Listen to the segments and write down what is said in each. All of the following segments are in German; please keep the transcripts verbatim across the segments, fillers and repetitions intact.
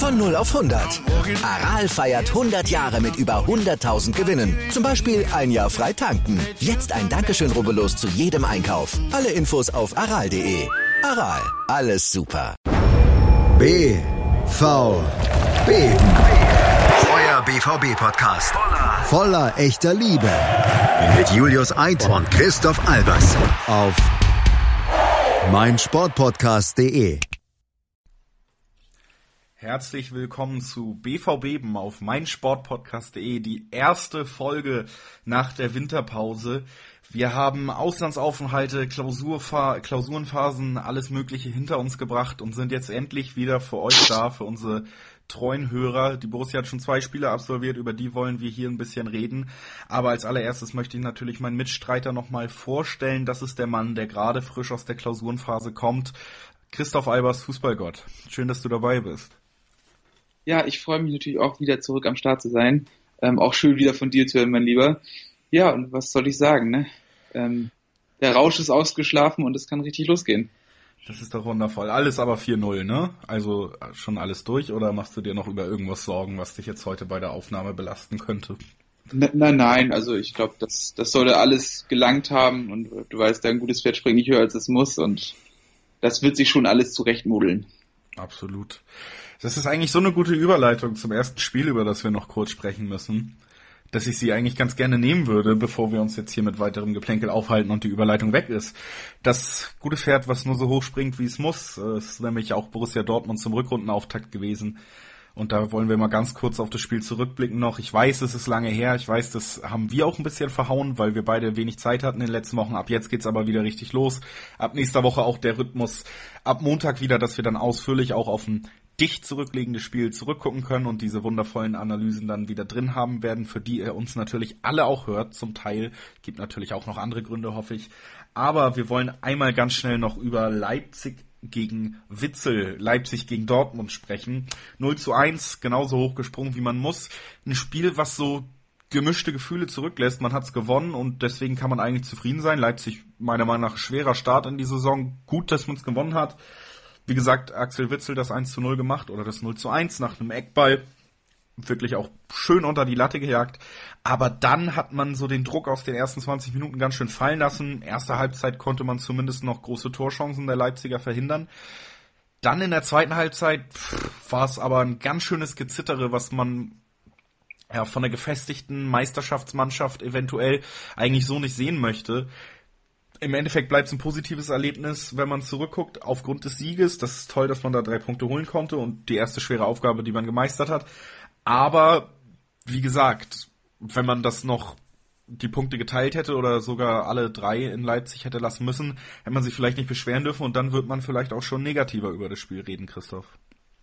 Von null auf hundert. Aral feiert hundert Jahre mit über hunderttausend Gewinnen. Zum Beispiel ein Jahr frei tanken. Jetzt ein Dankeschön, rubbellos zu jedem Einkauf. Alle Infos auf aral punkt de. Aral, alles super. B V B. Euer B V B-Podcast. Voller echter Liebe. Mit Julius Eid und Christoph Albers. Auf meinsportpodcast punkt de. Herzlich willkommen zu B V Beben auf meinsportpodcast punkt de, die erste Folge nach der Winterpause. Wir haben Auslandsaufenthalte, Klausurfa- Klausurenphasen, alles Mögliche hinter uns gebracht und sind jetzt endlich wieder für euch da, für unsere treuen Hörer. Die Borussia hat schon zwei Spiele absolviert, über die wollen wir hier ein bisschen reden. Aber als allererstes möchte ich natürlich meinen Mitstreiter nochmal vorstellen. Das ist der Mann, der gerade frisch aus der Klausurenphase kommt. Christoph Albers, Fußballgott. Schön, dass du dabei bist. Ja, ich freue mich natürlich auch wieder zurück am Start zu sein. Ähm, auch schön wieder von dir zu hören, mein Lieber. Ja, und was soll ich sagen, ne? Ähm, der Rausch ist ausgeschlafen und es kann richtig losgehen. Das ist doch wundervoll. Alles aber vier null, ne? Also schon alles durch, oder machst du dir noch über irgendwas Sorgen, was dich jetzt heute bei der Aufnahme belasten könnte? N- Nein, nein, also ich glaube, das, das sollte alles gelangt haben und du weißt, ein gutes Pferd springt nicht höher als es muss und das wird sich schon alles zurechtmodeln. Absolut. Das ist eigentlich so eine gute Überleitung zum ersten Spiel, über das wir noch kurz sprechen müssen, dass ich sie eigentlich ganz gerne nehmen würde, bevor wir uns jetzt hier mit weiterem Geplänkel aufhalten und die Überleitung weg ist. Das gute Pferd, was nur so hoch springt, wie es muss, ist nämlich auch Borussia Dortmund zum Rückrundenauftakt gewesen. Und da wollen wir mal ganz kurz auf das Spiel zurückblicken noch. Ich weiß, es ist lange her. Ich weiß, das haben wir auch ein bisschen verhauen, weil wir beide wenig Zeit hatten in den letzten Wochen. Ab jetzt geht's aber wieder richtig los. Ab nächster Woche auch der Rhythmus. Ab Montag wieder, dass wir dann ausführlich auch auf ein dicht zurückliegendes Spiel zurückgucken können und diese wundervollen Analysen dann wieder drin haben werden, für die ihr uns natürlich alle auch hört, zum Teil. Gibt natürlich auch noch andere Gründe, hoffe ich. Aber wir wollen einmal ganz schnell noch über Leipzig gegen Witzel, Leipzig gegen Dortmund sprechen. null zu eins, genauso hoch gesprungen, wie man muss. Ein Spiel, was so gemischte Gefühle zurücklässt. Man hat's gewonnen und deswegen kann man eigentlich zufrieden sein. Leipzig, meiner Meinung nach, schwerer Start in die Saison. Gut, dass man es gewonnen hat. Wie gesagt, Axel Witsel das eins zu null gemacht oder das null zu eins nach einem Eckball. Wirklich auch schön unter die Latte gejagt. Aber dann hat man so den Druck aus den ersten zwanzig Minuten ganz schön fallen lassen. Erste Halbzeit konnte man zumindest noch große Torchancen der Leipziger verhindern. Dann in der zweiten Halbzeit war es aber ein ganz schönes Gezittere, was man ja von der gefestigten Meisterschaftsmannschaft eventuell eigentlich so nicht sehen möchte. Im Endeffekt bleibt es ein positives Erlebnis, wenn man zurückguckt, aufgrund des Sieges. Das ist toll, dass man da drei Punkte holen konnte und die erste schwere Aufgabe, die man gemeistert hat. Aber, wie gesagt, wenn man das noch die Punkte geteilt hätte oder sogar alle drei in Leipzig hätte lassen müssen, hätte man sich vielleicht nicht beschweren dürfen und dann wird man vielleicht auch schon negativer über das Spiel reden, Christoph.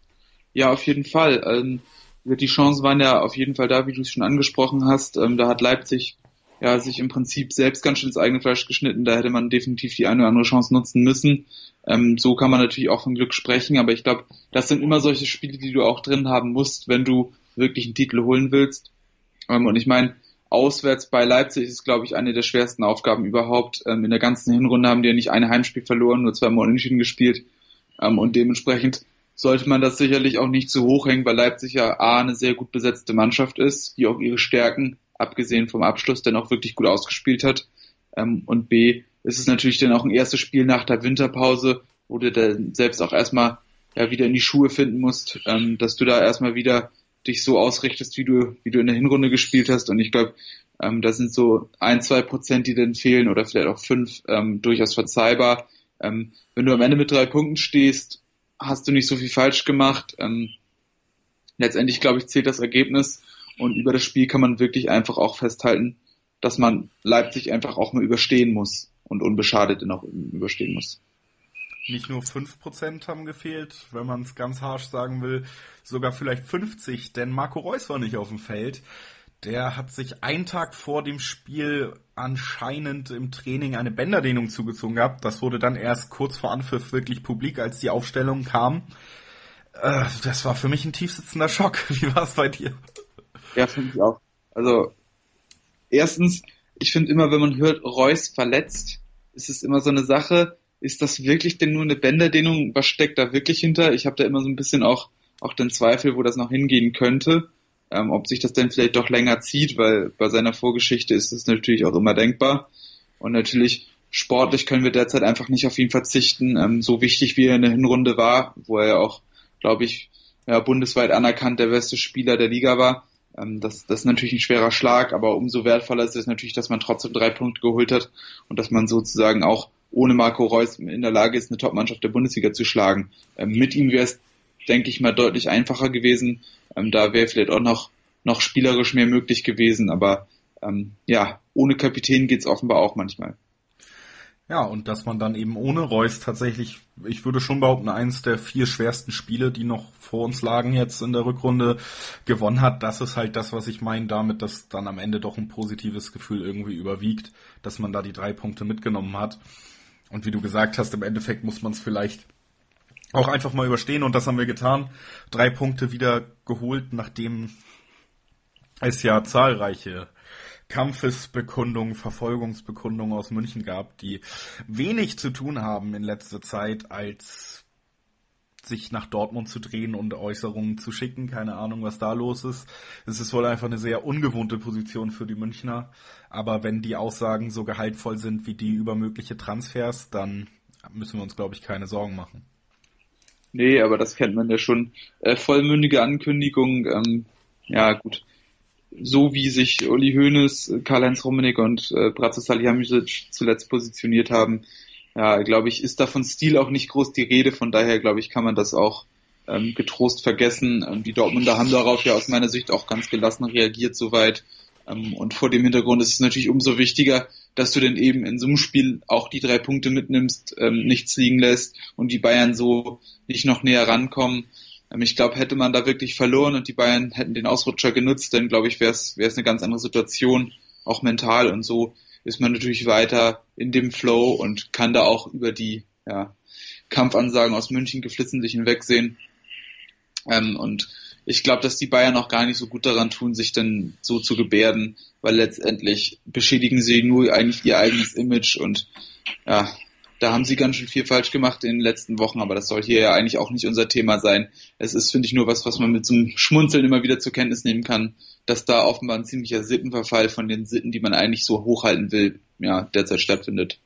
Ja, auf jeden Fall. Ähm, die Chancen waren ja auf jeden Fall da, wie du es schon angesprochen hast. Ähm, da hat Leipzig ja sich im Prinzip selbst ganz schön ins eigene Fleisch geschnitten. Da hätte man definitiv die eine oder andere Chance nutzen müssen. Ähm, so kann man natürlich auch von Glück sprechen, aber ich glaube, das sind immer solche Spiele, die du auch drin haben musst, wenn du wirklich einen Titel holen willst. Ähm, und ich meine, auswärts bei Leipzig ist, glaube ich, eine der schwersten Aufgaben überhaupt. Ähm, in der ganzen Hinrunde haben die ja nicht ein Heimspiel verloren, nur zweimal unentschieden gespielt. Ähm, und dementsprechend sollte man das sicherlich auch nicht zu hoch hängen, weil Leipzig ja A, eine sehr gut besetzte Mannschaft ist, die auch ihre Stärken, abgesehen vom Abschluss, dann auch wirklich gut ausgespielt hat. Ähm, und B, ist es natürlich dann auch ein erstes Spiel nach der Winterpause, wo du dann selbst auch erstmal ja wieder in die Schuhe finden musst, ähm, dass du da erstmal wieder dich so ausrichtest, wie du wie du in der Hinrunde gespielt hast. Und ich glaube, ähm, da sind so ein, zwei Prozent, die dann fehlen oder vielleicht auch fünf, ähm, durchaus verzeihbar. Ähm, wenn du am Ende mit drei Punkten stehst, hast du nicht so viel falsch gemacht. Ähm, letztendlich, glaube ich, zählt das Ergebnis. Und über das Spiel kann man wirklich einfach auch festhalten, dass man Leipzig einfach auch mal überstehen muss und unbeschadet noch überstehen muss. Nicht nur fünf Prozent haben gefehlt, wenn man es ganz harsch sagen will, sogar vielleicht fünfzig, denn Marco Reus war nicht auf dem Feld. Der hat sich einen Tag vor dem Spiel anscheinend im Training eine Bänderdehnung zugezogen gehabt. Das wurde dann erst kurz vor Anpfiff wirklich publik, als die Aufstellung kam. Äh, das war für mich ein tiefsitzender Schock. Wie war es bei dir? Ja, finde ich auch. Also, erstens, ich finde immer, wenn man hört, Reus verletzt, ist es immer so eine Sache, ist das wirklich denn nur eine Bänderdehnung? Was steckt da wirklich hinter? Ich habe da immer so ein bisschen auch auch den Zweifel, wo das noch hingehen könnte, ähm, ob sich das denn vielleicht doch länger zieht, weil bei seiner Vorgeschichte ist es natürlich auch immer denkbar. Und natürlich sportlich können wir derzeit einfach nicht auf ihn verzichten, ähm, so wichtig wie er in der Hinrunde war, wo er ja auch, glaube ich, ja, bundesweit anerkannt der beste Spieler der Liga war. Ähm, das, das ist natürlich ein schwerer Schlag, aber umso wertvoller ist es natürlich, dass man trotzdem drei Punkte geholt hat und dass man sozusagen auch ohne Marco Reus in der Lage ist, eine Top-Mannschaft der Bundesliga zu schlagen. Ähm, mit ihm wäre es, denke ich mal, deutlich einfacher gewesen. Ähm, da wäre vielleicht auch noch, noch spielerisch mehr möglich gewesen, aber ähm, ja, ohne Kapitän geht's offenbar auch manchmal. Ja, und dass man dann eben ohne Reus tatsächlich, ich würde schon behaupten, eins der vier schwersten Spiele, die noch vor uns lagen jetzt in der Rückrunde, gewonnen hat. Das ist halt das, was ich meine damit, dass dann am Ende doch ein positives Gefühl irgendwie überwiegt, dass man da die drei Punkte mitgenommen hat. Und wie du gesagt hast, im Endeffekt muss man es vielleicht auch einfach mal überstehen und das haben wir getan. Drei Punkte wieder geholt, nachdem es ja zahlreiche Kampfesbekundungen, Verfolgungsbekundungen aus München gab, die wenig zu tun haben in letzter Zeit, als sich nach Dortmund zu drehen und Äußerungen zu schicken. Keine Ahnung, was da los ist. Es ist wohl einfach eine sehr ungewohnte Position für die Münchner. Aber wenn die Aussagen so gehaltvoll sind wie die über mögliche Transfers, dann müssen wir uns, glaube ich, keine Sorgen machen. Nee, aber das kennt man ja schon. Äh, vollmündige Ankündigung, ähm, ja gut. So wie sich Uli Hoeneß, Karl-Heinz Rummenigge und äh, Bratzo Salihamidzic zuletzt positioniert haben, ja, glaube ich, ist da von Stil auch nicht groß die Rede. Von daher, glaube ich, kann man das auch ähm, getrost vergessen. Ähm, die Dortmunder haben darauf ja aus meiner Sicht auch ganz gelassen reagiert soweit. Ähm, und vor dem Hintergrund ist es natürlich umso wichtiger, dass du denn eben in so einem Spiel auch die drei Punkte mitnimmst, ähm, nichts liegen lässt und die Bayern so nicht noch näher rankommen. Ich glaube, hätte man da wirklich verloren und die Bayern hätten den Ausrutscher genutzt, dann glaube ich, wäre es wäre es eine ganz andere Situation, auch mental. Und so ist man natürlich weiter in dem Flow und kann da auch über die ja, Kampfansagen aus München geflissentlich hinwegsehen. Ähm, und ich glaube, dass die Bayern auch gar nicht so gut daran tun, sich dann so zu gebärden, weil letztendlich beschädigen sie nur eigentlich ihr eigenes Image und ja, da haben sie ganz schön viel falsch gemacht in den letzten Wochen, aber das soll hier ja eigentlich auch nicht unser Thema sein. Es ist, finde ich, nur was, was man mit so einem Schmunzeln immer wieder zur Kenntnis nehmen kann, dass da offenbar ein ziemlicher Sittenverfall von den Sitten, die man eigentlich so hochhalten will, ja, derzeit stattfindet.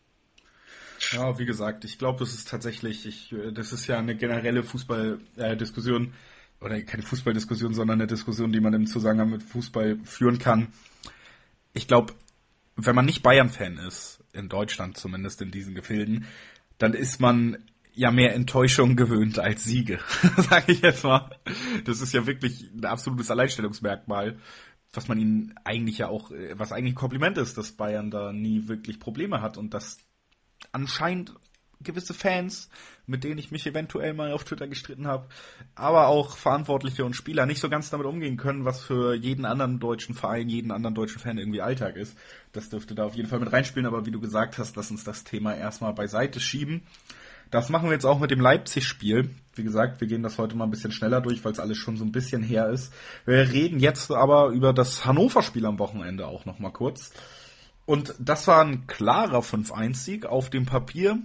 Ja, wie gesagt, ich glaube, es ist tatsächlich, ich, das ist ja eine generelle Fußballdiskussion, äh, oder keine Fußballdiskussion, sondern eine Diskussion, die man im Zusammenhang mit Fußball führen kann. Ich glaube, wenn man nicht Bayern-Fan ist, in Deutschland zumindest in diesen Gefilden, dann ist man ja mehr Enttäuschung gewöhnt als Siege, sage ich jetzt mal. Das ist ja wirklich ein absolutes Alleinstellungsmerkmal, was man ihnen eigentlich ja auch, was eigentlich ein Kompliment ist, dass Bayern da nie wirklich Probleme hat und dass anscheinend gewisse Fans, mit denen ich mich eventuell mal auf Twitter gestritten habe, aber auch Verantwortliche und Spieler nicht so ganz damit umgehen können, was für jeden anderen deutschen Verein, jeden anderen deutschen Fan irgendwie Alltag ist. Das dürfte da auf jeden Fall mit reinspielen, aber wie du gesagt hast, lass uns das Thema erstmal beiseite schieben. Das machen wir jetzt auch mit dem Leipzig-Spiel. Wie gesagt, wir gehen das heute mal ein bisschen schneller durch, weil es alles schon so ein bisschen her ist. Wir reden jetzt aber über das Hannover-Spiel am Wochenende auch noch mal kurz. Und das war ein klarer fünf eins Sieg auf dem Papier.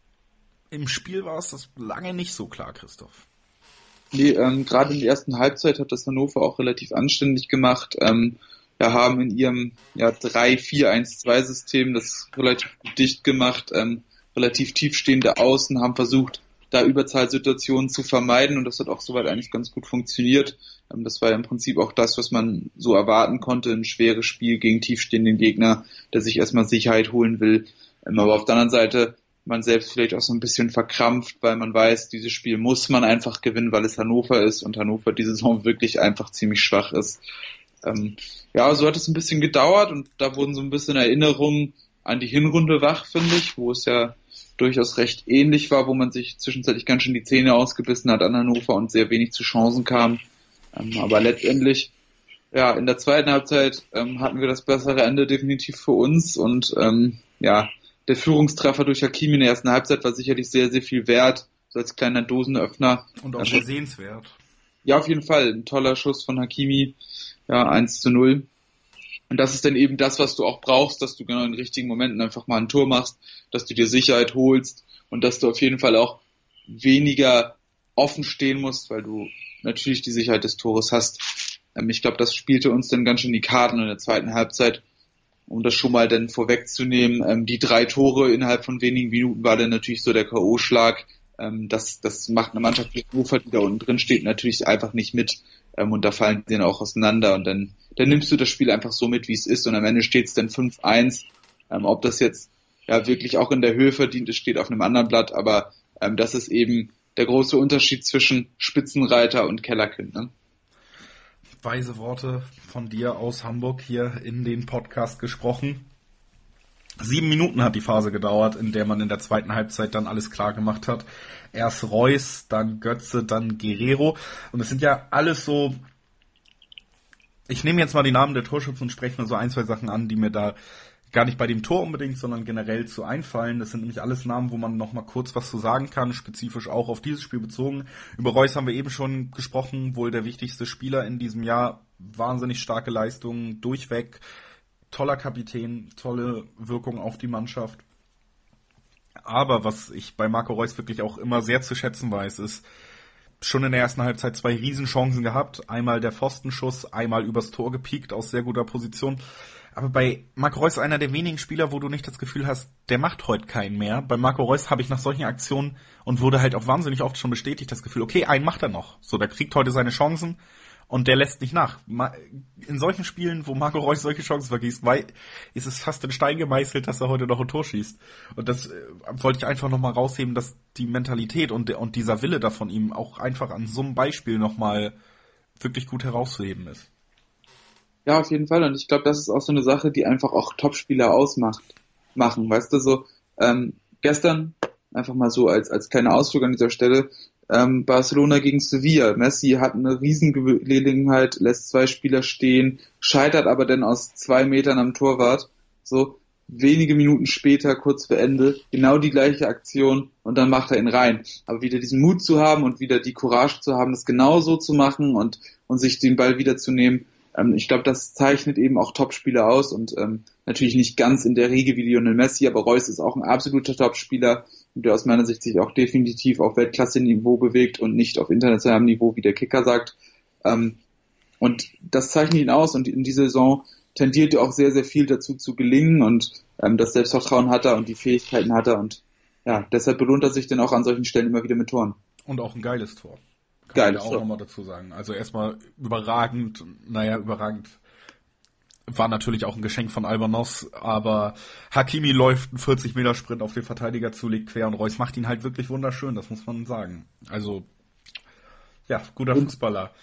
Im Spiel war es das lange nicht so klar, Christoph. Nee, ähm, gerade in der ersten Halbzeit hat das Hannover auch relativ anständig gemacht. Ähm, ja, haben in ihrem ja, drei vier eins zwei System das relativ dicht gemacht, ähm, relativ tiefstehende Außen, haben versucht, da Überzahlsituationen zu vermeiden und das hat auch soweit eigentlich ganz gut funktioniert. Ähm, das war ja im Prinzip auch das, was man so erwarten konnte, ein schweres Spiel gegen tiefstehenden Gegner, der sich erstmal Sicherheit holen will. Ähm, aber auf der anderen Seite man selbst vielleicht auch so ein bisschen verkrampft, weil man weiß, dieses Spiel muss man einfach gewinnen, weil es Hannover ist und Hannover diese Saison wirklich einfach ziemlich schwach ist. Ähm, ja, so hat es ein bisschen gedauert und da wurden so ein bisschen Erinnerungen an die Hinrunde wach, finde ich, wo es ja durchaus recht ähnlich war, wo man sich zwischenzeitlich ganz schön die Zähne ausgebissen hat an Hannover und sehr wenig zu Chancen kam. Ähm, aber letztendlich, ja, in der zweiten Halbzeit ähm, hatten wir das bessere Ende definitiv für uns und ähm, ja, der Führungstreffer durch Hakimi in der ersten Halbzeit war sicherlich sehr, sehr viel wert, so als kleiner Dosenöffner. Und auch sehr sehenswert. Ja, auf jeden Fall. Ein toller Schuss von Hakimi. Ja, eins zu null. Und das ist dann eben das, was du auch brauchst, dass du genau in den richtigen Momenten einfach mal ein Tor machst, dass du dir Sicherheit holst und dass du auf jeden Fall auch weniger offen stehen musst, weil du natürlich die Sicherheit des Tores hast. Ähm, ich glaube, das spielte uns dann ganz schön die Karten in der zweiten Halbzeit. Um das schon mal dann vorwegzunehmen, ähm, die drei Tore innerhalb von wenigen Minuten war dann natürlich so der K O-Schlag. Ähm, das, das macht eine Mannschaft, die da unten drin steht, natürlich einfach nicht mit. Ähm, und da fallen die dann auch auseinander. Und dann, dann nimmst du das Spiel einfach so mit, wie es ist. Und am Ende steht es dann fünf eins. Ähm, ob das jetzt ja wirklich auch in der Höhe verdient ist, steht auf einem anderen Blatt. Aber ähm, das ist eben der große Unterschied zwischen Spitzenreiter und Kellerkind, ne? Weise Worte von dir aus Hamburg hier in den Podcast gesprochen. Sieben Minuten hat die Phase gedauert, in der man in der zweiten Halbzeit dann alles klar gemacht hat. Erst Reus, dann Götze, dann Guerrero. Und es sind ja alles so... Ich nehme jetzt mal die Namen der Torschützen und spreche mir so ein, zwei Sachen an, die mir da gar nicht bei dem Tor unbedingt, sondern generell zu einfallen. Das sind nämlich alles Namen, wo man noch mal kurz was zu sagen kann, spezifisch auch auf dieses Spiel bezogen. Über Reus haben wir eben schon gesprochen, wohl der wichtigste Spieler in diesem Jahr. Wahnsinnig starke Leistungen, durchweg. Toller Kapitän, tolle Wirkung auf die Mannschaft. Aber was ich bei Marco Reus wirklich auch immer sehr zu schätzen weiß, ist, schon in der ersten Halbzeit zwei Riesenchancen gehabt. Einmal der Pfostenschuss, einmal übers Tor gepiekt aus sehr guter Position. Aber bei Marco Reus einer der wenigen Spieler, wo du nicht das Gefühl hast, der macht heute keinen mehr. Bei Marco Reus habe ich nach solchen Aktionen und wurde halt auch wahnsinnig oft schon bestätigt, das Gefühl, okay, einen macht er noch. So, der kriegt heute seine Chancen und der lässt nicht nach. In solchen Spielen, wo Marco Reus solche Chancen vergießt, weil ist es fast in Stein gemeißelt, dass er heute noch ein Tor schießt. Und das äh, wollte ich einfach nochmal rausheben, dass die Mentalität und, und dieser Wille da von ihm auch einfach an so einem Beispiel nochmal wirklich gut herauszuheben ist. Ja, auf jeden Fall. Und ich glaube, das ist auch so eine Sache, die einfach auch Topspieler ausmacht, machen. Weißt du, so ähm, gestern, einfach mal so als als kleiner Ausflug an dieser Stelle, ähm, Barcelona gegen Sevilla. Messi hat eine Riesengelegenheit, lässt zwei Spieler stehen, scheitert aber dann aus zwei Metern am Torwart. So wenige Minuten später, kurz vor Ende, genau die gleiche Aktion und dann macht er ihn rein. Aber wieder diesen Mut zu haben und wieder die Courage zu haben, das genau so zu machen und und sich den Ball wiederzunehmen. Ich glaube, das zeichnet eben auch Topspieler aus und ähm, natürlich nicht ganz in der Riege wie Lionel Messi, aber Reus ist auch ein absoluter Topspieler, der aus meiner Sicht sich auch definitiv auf Weltklasse-Niveau bewegt und nicht auf internationalem Niveau, wie der Kicker sagt. Ähm, und das zeichnet ihn aus und in dieser Saison tendiert er auch sehr, sehr viel dazu zu gelingen und ähm, das Selbstvertrauen hat er und die Fähigkeiten hat er und ja, deshalb belohnt er sich dann auch an solchen Stellen immer wieder mit Toren. Und auch ein geiles Tor. Geil, kann ich auch nochmal dazu sagen. Also erstmal überragend, naja, überragend war natürlich auch ein Geschenk von Albanos, aber Hakimi läuft einen vierzig Meter Sprint auf den Verteidiger zu, legt quer und Reus macht ihn halt wirklich wunderschön, das muss man sagen. Also, ja, guter und Fußballer.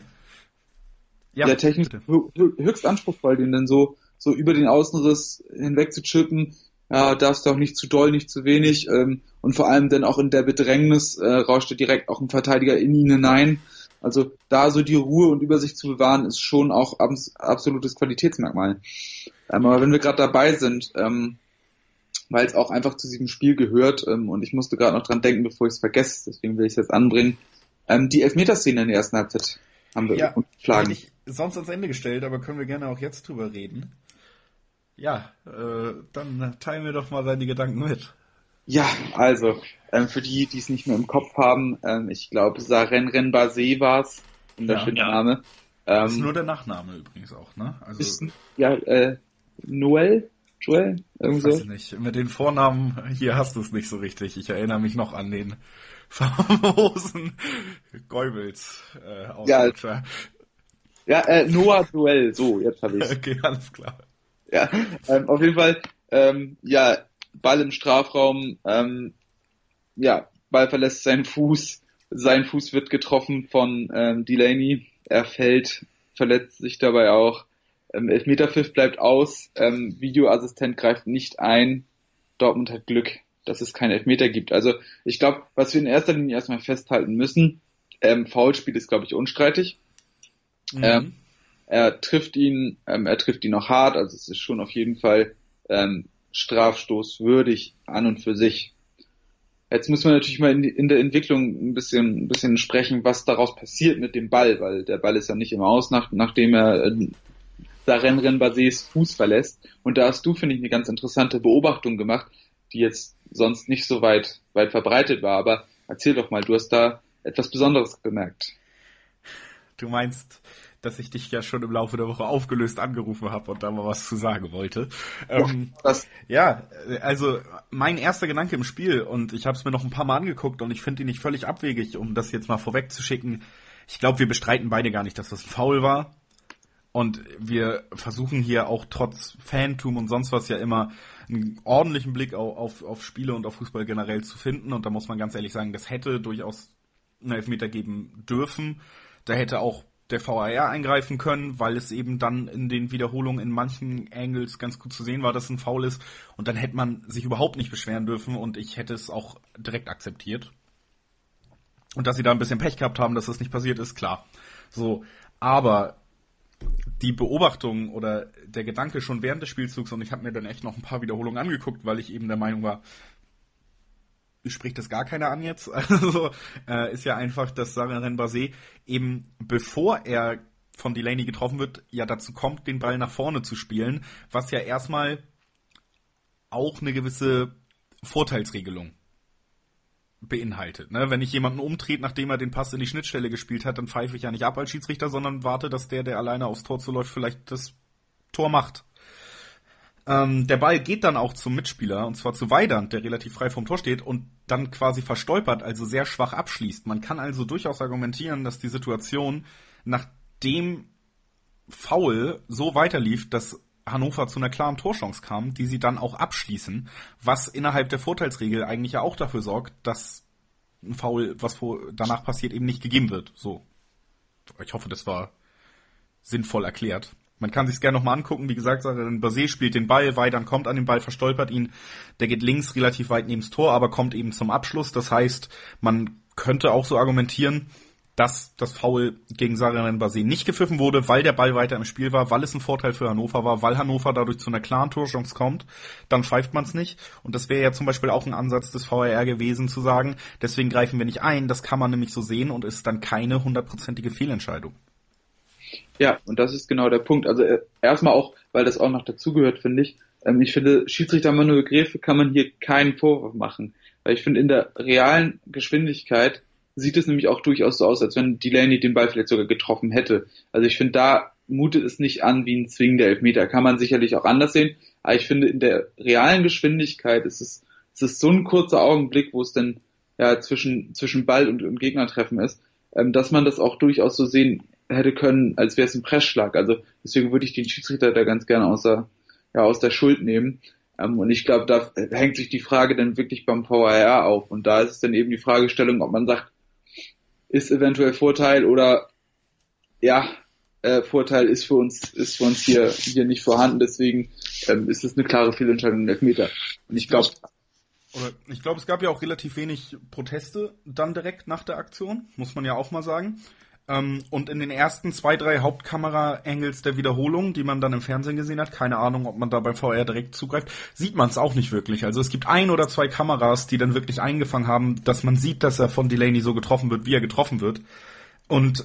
Ja, der technisch höchst anspruchsvoll, den dann so, so über den Außenriss hinweg zu chippen. Ja, darfst du auch nicht zu doll, nicht zu wenig. Ähm, und vor allem dann auch in der Bedrängnis äh, rauscht dir direkt auch ein Verteidiger in ihn hinein. Also da so die Ruhe und Übersicht zu bewahren, ist schon auch abs- absolutes Qualitätsmerkmal. Ähm, aber wenn wir gerade dabei sind, ähm, weil es auch einfach zu diesem Spiel gehört, ähm, und ich musste gerade noch dran denken, bevor ich es vergesse, deswegen will ich es jetzt anbringen, ähm, die Elfmeterszene in der ersten Halbzeit haben wir ja, unterschlagen. Hätte ich sonst ans Ende gestellt, aber können wir gerne auch jetzt drüber reden. Ja, äh, dann teilen wir doch mal deine Gedanken mit. Ja, also, ähm, für die, die es nicht mehr im Kopf haben, ähm, ich glaube, Saren Basé war es, wunderschöner ja. Name. Ähm, das ist nur der Nachname übrigens auch, ne? Also, ist, ja, äh, Noel? Joel? Ich weiß nicht. Mit den Vornamen, hier hast du es nicht so richtig. Ich erinnere mich noch an den famosen Goebbels äh, Ausrutscher. Ja, ja äh, Noah Joel, so, jetzt habe ich Okay, alles klar. Ja, ähm, auf jeden Fall, ähm, ja, Ball im Strafraum, ähm, ja, Ball verlässt seinen Fuß, sein Fuß wird getroffen von ähm, Delaney, er fällt, verletzt sich dabei auch, ähm, Elfmeterpfiff bleibt aus, ähm, Videoassistent greift nicht ein, Dortmund hat Glück, dass es keinen Elfmeter gibt. Also ich glaube, was wir in erster Linie erstmal festhalten müssen, ähm, Foulspiel ist, glaube ich, unstreitig. Mhm. Ähm, Er trifft ihn, ähm, er trifft ihn noch hart, also es ist schon auf jeden Fall ähm, strafstoßwürdig an und für sich. Jetzt müssen wir natürlich mal in, in der Entwicklung ein bisschen, ein bisschen sprechen, was daraus passiert mit dem Ball, weil der Ball ist ja nicht immer aus, nach, nachdem er äh, Saren Basés Fuß verlässt. Und da hast du, finde ich, eine ganz interessante Beobachtung gemacht, die jetzt sonst nicht so weit, weit verbreitet war. Aber erzähl doch mal, du hast da etwas Besonderes bemerkt. du meinst, dass ich dich ja schon im Laufe der Woche aufgelöst angerufen habe und da mal was zu sagen wollte. Ja, ähm, das ja, also mein erster Gedanke im Spiel, und ich habe es mir noch ein paar Mal angeguckt und ich finde ihn nicht völlig abwegig, um das jetzt mal vorwegzuschicken. Ich glaube, wir bestreiten beide gar nicht, dass das ein Foul war. Und wir versuchen hier auch trotz Fantum und sonst was ja immer einen ordentlichen Blick auf, auf, auf Spiele und auf Fußball generell zu finden. Und da muss man ganz ehrlich sagen, das hätte durchaus einen Elfmeter geben dürfen. Da hätte auch der V A R eingreifen können, weil es eben dann in den Wiederholungen in manchen Angles ganz gut zu sehen war, dass es ein Foul ist. Und dann hätte man sich überhaupt nicht beschweren dürfen und ich hätte es auch direkt akzeptiert. Und dass sie da ein bisschen Pech gehabt haben, dass das nicht passiert ist, klar. So, aber die Beobachtung oder der Gedanke schon während des Spielzugs, und ich habe mir dann echt noch ein paar Wiederholungen angeguckt, weil ich eben der Meinung war, spricht das gar keiner an jetzt. Also äh, ist ja einfach, dass Saranen Basé eben, bevor er von Delaney getroffen wird, ja dazu kommt, den Ball nach vorne zu spielen, was ja erstmal auch eine gewisse Vorteilsregelung beinhaltet. Ne? Wenn ich jemanden umdreht, nachdem er den Pass in die Schnittstelle gespielt hat, dann pfeife ich ja nicht ab als Schiedsrichter, sondern warte, dass der, der alleine aufs Tor zuläuft, vielleicht das Tor macht. Ähm, der Ball geht dann auch zum Mitspieler, und zwar zu Weidand, der relativ frei vom Tor steht und dann quasi verstolpert, also sehr schwach abschließt. Man kann also durchaus argumentieren, dass die Situation nach dem Foul so weiterlief, dass Hannover zu einer klaren Torchance kam, die sie dann auch abschließen, was innerhalb der Vorteilsregel eigentlich ja auch dafür sorgt, dass ein Foul, was vor, danach passiert, eben nicht gegeben wird. So. Ich hoffe, das war sinnvoll erklärt. Man kann sich's gerne nochmal angucken. Wie gesagt, Basé spielt den Ball, Weidand kommt an den Ball, verstolpert ihn. Der geht links relativ weit neben das Tor, aber kommt eben zum Abschluss. Das heißt, man könnte auch so argumentieren, dass das Foul gegen Saranen Basé nicht gepfiffen wurde, weil der Ball weiter im Spiel war, weil es ein Vorteil für Hannover war, weil Hannover dadurch zu einer klaren Torchance kommt, dann pfeift man es nicht. Und das wäre ja zum Beispiel auch ein Ansatz des V A R gewesen, zu sagen, deswegen greifen wir nicht ein. Das kann man nämlich so sehen und ist dann keine hundertprozentige Fehlentscheidung. Ja, und das ist genau der Punkt. Also äh, erstmal auch, weil das auch noch dazugehört, finde ich. Ähm, ich finde, Schiedsrichtermanöver kann man hier keinen Vorwurf machen. Weil ich finde, in der realen Geschwindigkeit sieht es nämlich auch durchaus so aus, als wenn Delaney den Ball vielleicht sogar getroffen hätte. Also ich finde, da mutet es nicht an wie ein zwingender Elfmeter. Kann man sicherlich auch anders sehen. Aber ich finde, in der realen Geschwindigkeit ist es, es ist so ein kurzer Augenblick, wo es dann ja zwischen, zwischen Ball und, und Gegnertreffen ist, ähm, dass man das auch durchaus so sehen hätte können, als wäre es ein Pressschlag. Also deswegen würde ich den Schiedsrichter da ganz gerne aus der, ja, aus der Schuld nehmen. Ähm, und ich glaube, da hängt sich die Frage dann wirklich beim V A R auf. Und da ist es dann eben die Fragestellung, ob man sagt, ist eventuell Vorteil oder ja, äh, Vorteil ist für uns, ist für uns hier, hier nicht vorhanden. Deswegen ähm, ist es eine klare Fehlentscheidung in Elfmeter. Und ich glaube, Oder ich glaube, es gab ja auch relativ wenig Proteste dann direkt nach der Aktion, muss man ja auch mal sagen. Ähm, und in den ersten zwei, drei Hauptkamera-Angles der Wiederholung, die man dann im Fernsehen gesehen hat, keine Ahnung, ob man da beim V R direkt zugreift, sieht man es auch nicht wirklich. Also es gibt ein oder zwei Kameras, die dann wirklich eingefangen haben, dass man sieht, dass er von Delaney so getroffen wird, wie er getroffen wird. Und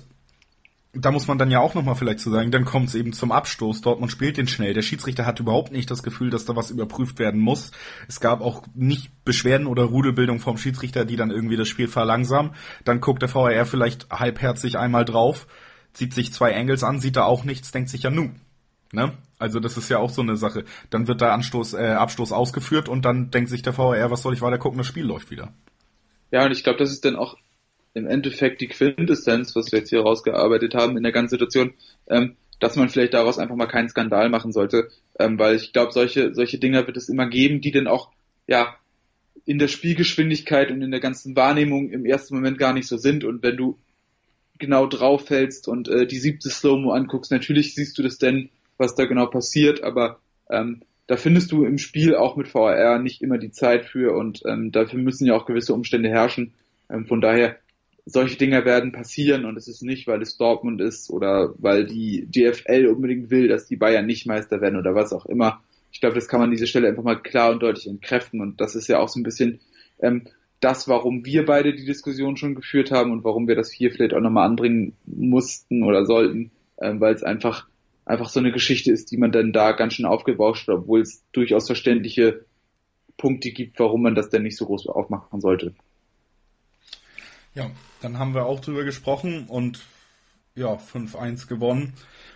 da muss man dann ja auch nochmal vielleicht zu sagen, dann kommt es eben zum Abstoß. Dortmund spielt den schnell. Der Schiedsrichter hat überhaupt nicht das Gefühl, dass da was überprüft werden muss. Es gab auch nicht Beschwerden oder Rudelbildung vom Schiedsrichter, die dann irgendwie das Spiel verlangsamen. Dann guckt der V A R vielleicht halbherzig einmal drauf, sieht sich zwei Angles an, sieht da auch nichts, denkt sich ja nu. Ne? Also das ist ja auch so eine Sache. Dann wird der Anstoß, äh, Abstoß ausgeführt und dann denkt sich der V A R, was soll ich weiter gucken, das Spiel läuft wieder. Ja, und ich glaube, das ist dann auch im Endeffekt die Quintessenz, was wir jetzt hier rausgearbeitet haben in der ganzen Situation, ähm, dass man vielleicht daraus einfach mal keinen Skandal machen sollte, ähm, weil ich glaube, solche solche Dinger wird es immer geben, die dann auch ja in der Spielgeschwindigkeit und in der ganzen Wahrnehmung im ersten Moment gar nicht so sind. Und wenn du genau drauf fällst und äh, die siebte Slow-Mo anguckst, natürlich siehst du das denn, was da genau passiert, aber ähm, da findest du im Spiel auch mit V A R nicht immer die Zeit für und ähm, dafür müssen ja auch gewisse Umstände herrschen. Ähm, von daher solche Dinge werden passieren und es ist nicht, weil es Dortmund ist oder weil die D F L unbedingt will, dass die Bayern nicht Meister werden oder was auch immer. Ich glaube, das kann man an dieser Stelle einfach mal klar und deutlich entkräften und das ist ja auch so ein bisschen ähm, das, warum wir beide die Diskussion schon geführt haben und warum wir das hier vielleicht auch nochmal anbringen mussten oder sollten, ähm, weil es einfach einfach so eine Geschichte ist, die man dann da ganz schön aufgebauscht hat, obwohl es durchaus verständliche Punkte gibt, warum man das denn nicht so groß aufmachen sollte. Ja, dann haben wir auch drüber gesprochen und ja, fünf eins gewonnen.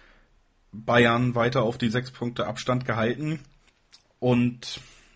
Bayern weiter auf die sechs Punkte Abstand gehalten. Und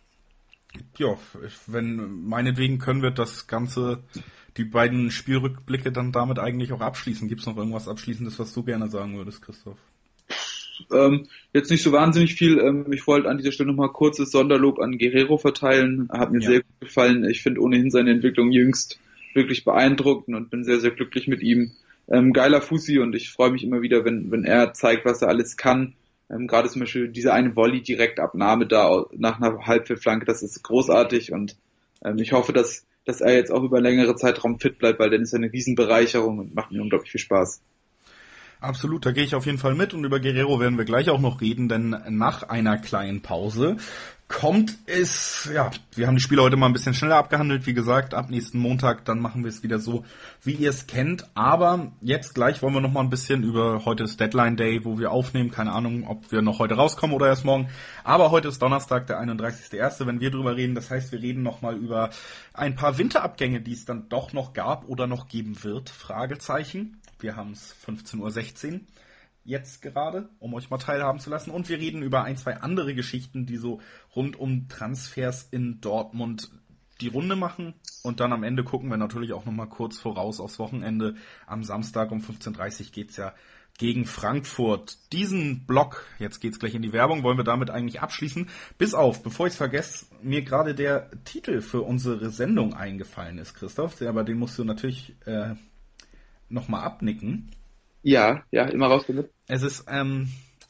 ja, wenn meinetwegen können wir das Ganze, die beiden Spielrückblicke dann damit eigentlich auch abschließen. Gibt es noch irgendwas Abschließendes, was du gerne sagen würdest, Christoph? Ähm, jetzt nicht so wahnsinnig viel. Ähm, ich wollte an dieser Stelle nochmal kurzes Sonderlob an Guerrero verteilen. Hat mir ja. sehr gut gefallen. Ich finde ohnehin seine Entwicklung jüngst wirklich beeindruckend und bin sehr, sehr glücklich mit ihm. Ähm, geiler Fussi und ich freue mich immer wieder, wenn wenn er zeigt, was er alles kann. Ähm, Gerade zum Beispiel diese eine Volley-Direktabnahme da nach einer Halbfeldflanke, das ist großartig und ähm, ich hoffe, dass dass er jetzt auch über längere Zeitraum fit bleibt, weil dann ist er eine Riesenbereicherung und macht mir unglaublich viel Spaß. Absolut, da gehe ich auf jeden Fall mit und über Guerrero werden wir gleich auch noch reden, denn nach einer kleinen Pause kommt es, ja, wir haben die Spiele heute mal ein bisschen schneller abgehandelt, wie gesagt, ab nächsten Montag, dann machen wir es wieder so, wie ihr es kennt, aber jetzt gleich wollen wir noch mal ein bisschen über, heute ist Deadline Day, wo wir aufnehmen, keine Ahnung, ob wir noch heute rauskommen oder erst morgen, aber heute ist Donnerstag, der einunddreißigster erste, wenn wir drüber reden, das heißt, wir reden noch mal über ein paar Winterabgänge, die es dann doch noch gab oder noch geben wird, Fragezeichen. Wir haben es fünfzehn Uhr sechzehn jetzt gerade, um euch mal teilhaben zu lassen. Und wir reden über ein, zwei andere Geschichten, die so rund um Transfers in Dortmund die Runde machen. Und dann am Ende gucken wir natürlich auch nochmal kurz voraus aufs Wochenende. Am Samstag um fünfzehn Uhr dreißig geht's ja gegen Frankfurt. Diesen Block, jetzt geht's gleich in die Werbung, wollen wir damit eigentlich abschließen. Bis auf, bevor ich es vergesse, mir gerade der Titel für unsere Sendung eingefallen ist, Christoph. Aber den musst du natürlich äh, nochmal abnicken. Ja, ja, immer raus damit. Es ist ähm,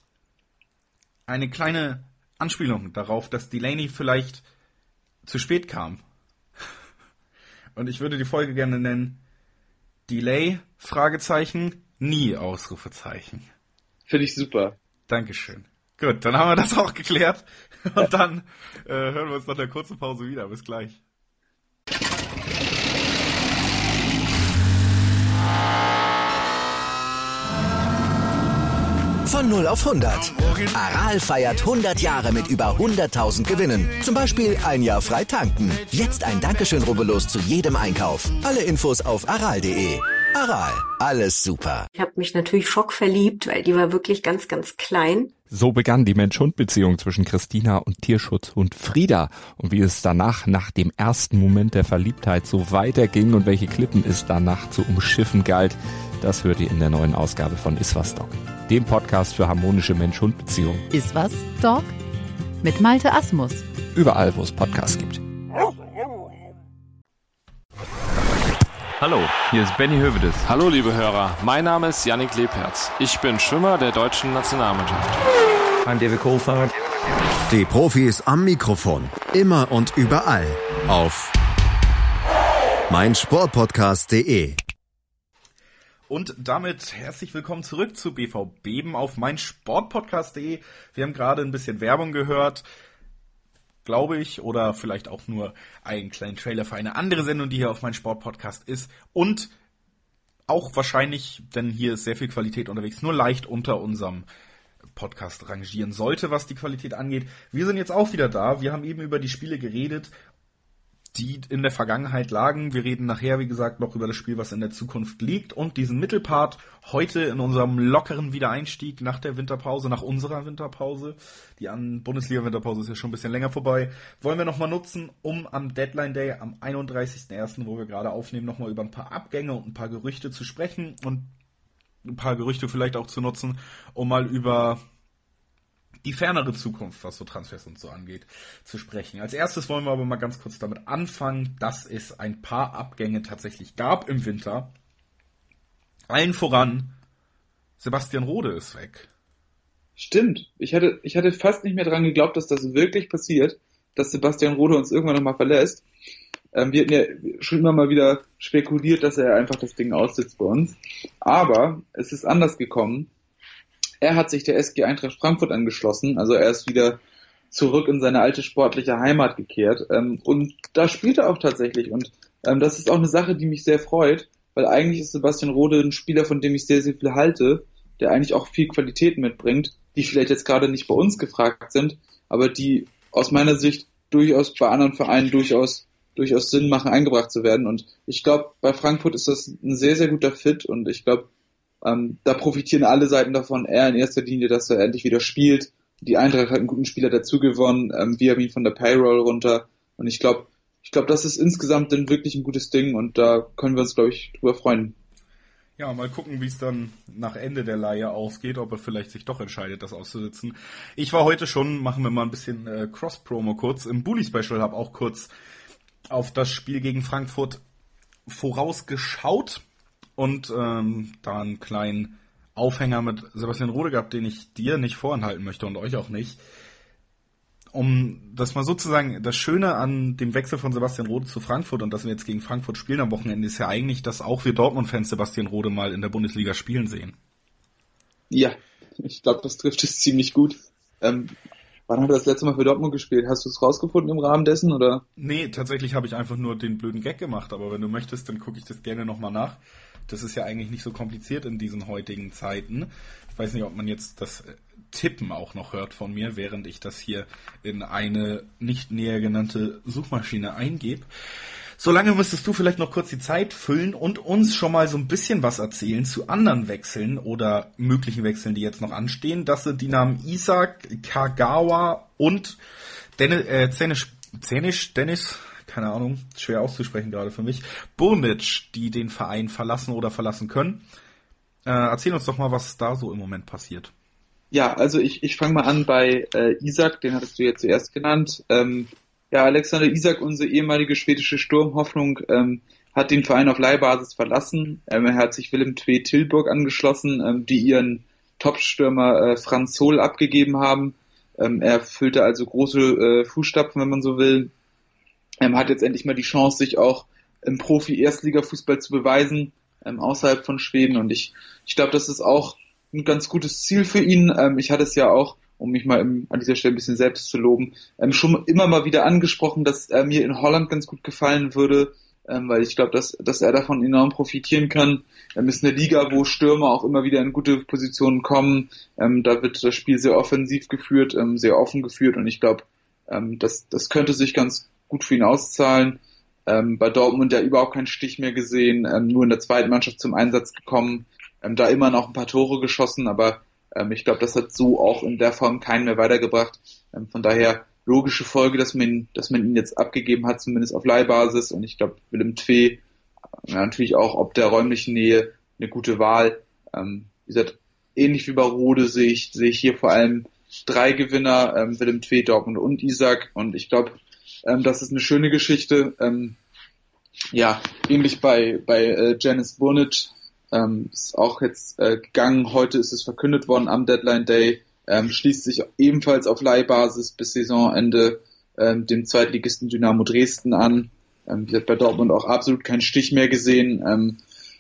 eine kleine Anspielung darauf, dass Delaney vielleicht zu spät kam. Und ich würde die Folge gerne nennen Delay, Fragezeichen, nie, Ausrufezeichen. Finde ich super. Dankeschön. Gut, dann haben wir das auch geklärt. Und dann äh, hören wir uns nach der kurzen Pause wieder. Bis gleich. Von null auf hundert. Aral feiert hundert Jahre mit über hunderttausend Gewinnen. Zum Beispiel ein Jahr frei tanken. Jetzt ein Dankeschön, rubbellos zu jedem Einkauf. Alle Infos auf aral punkt de. Aral, alles super. Ich habe mich natürlich schockverliebt, weil die war wirklich ganz, ganz klein. So begann die Mensch-Hund-Beziehung zwischen Christina und Tierschutzhund Frieda. Und wie es danach, nach dem ersten Moment der Verliebtheit, so weiterging und welche Klippen es danach zu umschiffen galt, das hört ihr in der neuen Ausgabe von Iswas Dog, dem Podcast für harmonische Mensch-Hund-Beziehungen. Iswas Dog mit Malte Asmus. Überall, wo es Podcasts gibt. Hallo, hier ist Benny Hövedes. Hallo liebe Hörer, mein Name ist Yannick Lebherz. Ich bin Schwimmer der deutschen Nationalmannschaft. I'm David Coulthard. Die Profis am Mikrofon, immer und überall auf meinsportpodcast punkt de. Und damit herzlich willkommen zurück zu B V Beben auf meinsportpodcast punkt de. Wir haben gerade ein bisschen Werbung gehört, glaube ich, oder vielleicht auch nur einen kleinen Trailer für eine andere Sendung, die hier auf meinsportpodcast ist. Und auch wahrscheinlich, denn hier ist sehr viel Qualität unterwegs, nur leicht unter unserem Podcast rangieren sollte, was die Qualität angeht. Wir sind jetzt auch wieder da. Wir haben eben über die Spiele geredet, die in der Vergangenheit lagen. Wir reden nachher, wie gesagt, noch über das Spiel, was in der Zukunft liegt. Und diesen Mittelpart heute in unserem lockeren Wiedereinstieg nach der Winterpause, nach unserer Winterpause. Die Bundesliga-Winterpause ist ja schon ein bisschen länger vorbei. Wollen wir nochmal nutzen, um am Deadline Day, am einunddreißigster ersten, wo wir gerade aufnehmen, nochmal über ein paar Abgänge und ein paar Gerüchte zu sprechen. Und ein paar Gerüchte vielleicht auch zu nutzen, um mal über die fernere Zukunft, was so Transfers und so angeht, zu sprechen. Als erstes wollen wir aber mal ganz kurz damit anfangen, dass es ein paar Abgänge tatsächlich gab im Winter. Allen voran, Sebastian Rode ist weg. Stimmt. Ich hatte, ich hatte fast nicht mehr dran geglaubt, dass das wirklich passiert, dass Sebastian Rode uns irgendwann nochmal verlässt. Ähm, wir hatten ja schon immer mal wieder spekuliert, dass er einfach das Ding aussitzt bei uns. Aber es ist anders gekommen. Er hat sich der S G Eintracht Frankfurt angeschlossen, also er ist wieder zurück in seine alte sportliche Heimat gekehrt, ähm, und da spielt er auch tatsächlich, und ähm, das ist auch eine Sache, die mich sehr freut, weil eigentlich ist Sebastian Rode ein Spieler, von dem ich sehr, sehr viel halte, der eigentlich auch viel Qualität mitbringt, die vielleicht jetzt gerade nicht bei uns gefragt sind, aber die aus meiner Sicht durchaus bei anderen Vereinen durchaus durchaus Sinn machen, eingebracht zu werden, und ich glaube, bei Frankfurt ist das ein sehr, sehr guter Fit, und ich glaube, Ähm, da profitieren alle Seiten davon. Er in erster Linie, dass er endlich wieder spielt. Die Eintracht hat einen guten Spieler dazu gewonnen. Ähm, wir haben ihn von der Payroll runter. Und ich glaube, ich glaube, das ist insgesamt dann wirklich ein gutes Ding. Und da können wir uns, glaube ich, drüber freuen. Ja, mal gucken, wie es dann nach Ende der Leihe ausgeht, ob er vielleicht sich doch entscheidet, das auszusitzen. Ich war heute schon, machen wir mal ein bisschen äh, Cross-Promo kurz, im Bully-Special, habe auch kurz auf das Spiel gegen Frankfurt vorausgeschaut und ähm, da einen kleinen Aufhänger mit Sebastian Rode gehabt, den ich dir nicht vorenthalten möchte und euch auch nicht. Um das mal sozusagen, das Schöne an dem Wechsel von Sebastian Rode zu Frankfurt und dass wir jetzt gegen Frankfurt spielen am Wochenende, ist ja eigentlich, dass auch wir Dortmund-Fans Sebastian Rode mal in der Bundesliga spielen sehen. Ja, ich glaube, das trifft es ziemlich gut. Ähm, wann hat er das letzte Mal für Dortmund gespielt? Hast du es rausgefunden im Rahmen dessen, oder? Nee, tatsächlich habe ich einfach nur den blöden Gag gemacht, aber wenn du möchtest, dann gucke ich das gerne nochmal nach. Das ist ja eigentlich nicht so kompliziert in diesen heutigen Zeiten. Ich weiß nicht, ob man jetzt das Tippen auch noch hört von mir, während ich das hier in eine nicht näher genannte Suchmaschine eingebe. Solange müsstest du vielleicht noch kurz die Zeit füllen und uns schon mal so ein bisschen was erzählen zu anderen Wechseln oder möglichen Wechseln, die jetzt noch anstehen. Das sind die Namen Isaac, Kagawa und Dennis, äh, Zenisch, Zenisch, Dennis, keine Ahnung, schwer auszusprechen gerade für mich, Burnic, die den Verein verlassen oder verlassen können. Äh, erzähl uns doch mal, was da so im Moment passiert. Ja, also ich, ich fange mal an bei äh, Isak, den hattest du ja zuerst genannt. Ähm, ja, Alexander Isak, unsere ehemalige schwedische Sturmhoffnung, ähm, hat den Verein auf Leihbasis verlassen. Ähm, er hat sich Willem Tvei Tilburg angeschlossen, ähm, die ihren Topstürmer äh, Franz Sol abgegeben haben. Ähm, er füllte also große äh, Fußstapfen, wenn man so will. Ähm, hat jetzt endlich mal die Chance, sich auch im Profi-Erstliga-Fußball zu beweisen, ähm, außerhalb von Schweden. Und ich, ich glaube, das ist auch ein ganz gutes Ziel für ihn. Ähm, ich hatte es ja auch, um mich mal im, an dieser Stelle ein bisschen selbst zu loben, ähm, schon immer mal wieder angesprochen, dass er mir in Holland ganz gut gefallen würde, ähm, weil ich glaube, dass, dass er davon enorm profitieren kann. Ähm, ist eine Liga, wo Stürmer auch immer wieder in gute Positionen kommen. Ähm, da wird das Spiel sehr offensiv geführt, ähm, sehr offen geführt und ich glaube, ähm, das, das könnte sich ganz gut für ihn auszahlen. Ähm, bei Dortmund ja überhaupt keinen Stich mehr gesehen, ähm, nur in der zweiten Mannschaft zum Einsatz gekommen, ähm, da immer noch ein paar Tore geschossen, aber ähm, ich glaube, das hat so auch in der Form keinen mehr weitergebracht. Ähm, von daher logische Folge, dass man, dass man ihn jetzt abgegeben hat, zumindest auf Leihbasis, und ich glaube, Willem Tvei, ja, natürlich auch ob der räumlichen Nähe eine gute Wahl. Ähm, wie gesagt, ähnlich wie bei Rode sehe ich, sehe ich hier vor allem drei Gewinner, ähm, Willem Tvei, Dortmund und Isak, und ich glaube, Ähm, das ist eine schöne Geschichte. Ähm, ja, ähnlich bei bei äh, Janis Burnic, ähm, ist auch jetzt äh, gegangen. Heute ist es verkündet worden am Deadline Day. Ähm, schließt sich ebenfalls auf Leihbasis bis Saisonende ähm, dem Zweitligisten Dynamo Dresden an. Ähm, wird bei Dortmund auch absolut keinen Stich mehr gesehen. Ähm,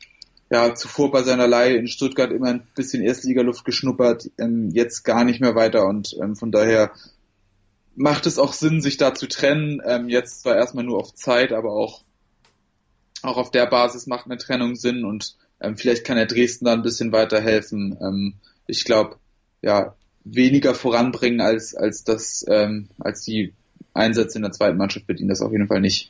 ja, zuvor bei seiner Leihe in Stuttgart immer ein bisschen Erstligaluft geschnuppert, ähm, jetzt gar nicht mehr weiter, und ähm, von daher macht es auch Sinn, sich da zu trennen. Ähm, jetzt zwar erstmal nur auf Zeit, aber auch auch auf der Basis macht eine Trennung Sinn, und ähm, vielleicht kann er Dresden da ein bisschen weiterhelfen. Ähm, ich glaube, ja, weniger voranbringen als als das ähm, als die Einsätze in der zweiten Mannschaft wird ihn das auf jeden Fall nicht.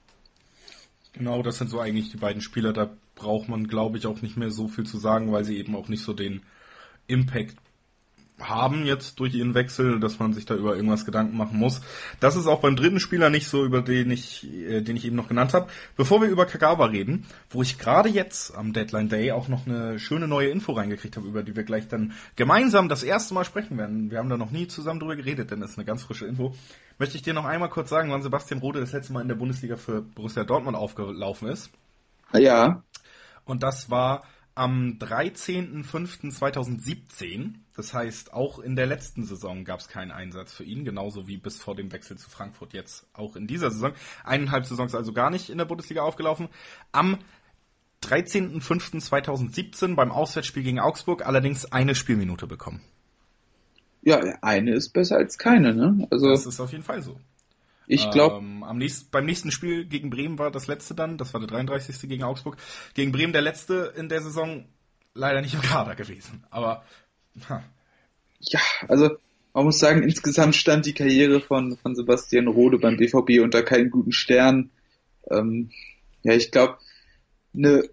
Genau, das sind so eigentlich die beiden Spieler, da braucht man, glaube ich, auch nicht mehr so viel zu sagen, weil sie eben auch nicht so den Impact haben jetzt durch ihren Wechsel, dass man sich da über irgendwas Gedanken machen muss. Das ist auch beim dritten Spieler nicht so, über den ich, äh, den ich eben noch genannt habe. Bevor wir über Kagawa reden, wo ich gerade jetzt am Deadline Day auch noch eine schöne neue Info reingekriegt habe, über die wir gleich dann gemeinsam das erste Mal sprechen werden. Wir haben da noch nie zusammen drüber geredet, denn das ist eine ganz frische Info. Möchte ich dir noch einmal kurz sagen, wann Sebastian Rode das letzte Mal in der Bundesliga für Borussia Dortmund aufgelaufen ist. Ja. Und das war am dreizehnten fünften zweitausendsiebzehn, das heißt, auch in der letzten Saison gab es keinen Einsatz für ihn, genauso wie bis vor dem Wechsel zu Frankfurt jetzt auch in dieser Saison. Eineinhalb Saisons also gar nicht in der Bundesliga aufgelaufen. Am dreizehnten fünften zweitausendsiebzehn beim Auswärtsspiel gegen Augsburg allerdings eine Spielminute bekommen. Ja, eine ist besser als keine, ne? Also das ist auf jeden Fall so. Ich glaube, ähm, am nächsten, beim nächsten Spiel gegen Bremen war das letzte dann, das war der dreiunddreißigste gegen Augsburg. Gegen Bremen der letzte in der Saison, leider nicht im Kader gewesen. Aber ha. Ja, also man muss sagen, insgesamt stand die Karriere von von Sebastian Rode beim B V B unter keinen guten Stern. Ähm, ja, ich glaube, eine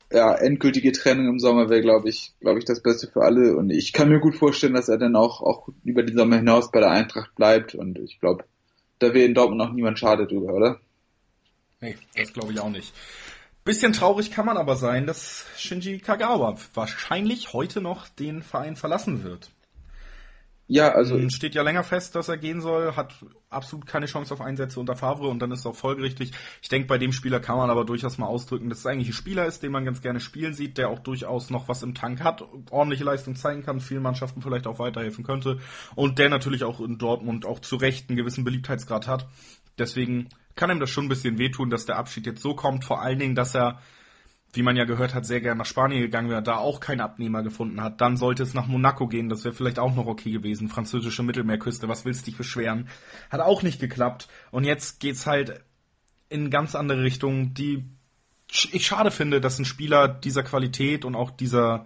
ja, endgültige Trennung im Sommer wäre, glaube ich, glaube ich, das Beste für alle. Und ich kann mir gut vorstellen, dass er dann auch, auch über den Sommer hinaus bei der Eintracht bleibt. Und ich glaube, da wäre in Dortmund auch niemand schade drüber, oder? Nee, das glaube ich auch nicht. Bisschen traurig kann man aber sein, dass Shinji Kagawa wahrscheinlich heute noch den Verein verlassen wird. Ja, also steht ja länger fest, dass er gehen soll, hat absolut keine Chance auf Einsätze unter Favre und dann ist es auch folgerichtig. Ich denke, bei dem Spieler kann man aber durchaus mal ausdrücken, dass es eigentlich ein Spieler ist, den man ganz gerne spielen sieht, der auch durchaus noch was im Tank hat, ordentliche Leistung zeigen kann, vielen Mannschaften vielleicht auch weiterhelfen könnte und der natürlich auch in Dortmund auch zu Recht einen gewissen Beliebtheitsgrad hat. Deswegen kann ihm das schon ein bisschen wehtun, dass der Abschied jetzt so kommt, vor allen Dingen, dass er, wie man ja gehört hat, sehr gerne nach Spanien gegangen wäre, da auch keinen Abnehmer gefunden hat. Dann sollte es nach Monaco gehen, das wäre vielleicht auch noch okay gewesen. Französische Mittelmeerküste, was willst du dich beschweren? Hat auch nicht geklappt. Und jetzt geht's halt in ganz andere Richtungen, die ich schade finde, dass ein Spieler dieser Qualität und auch dieser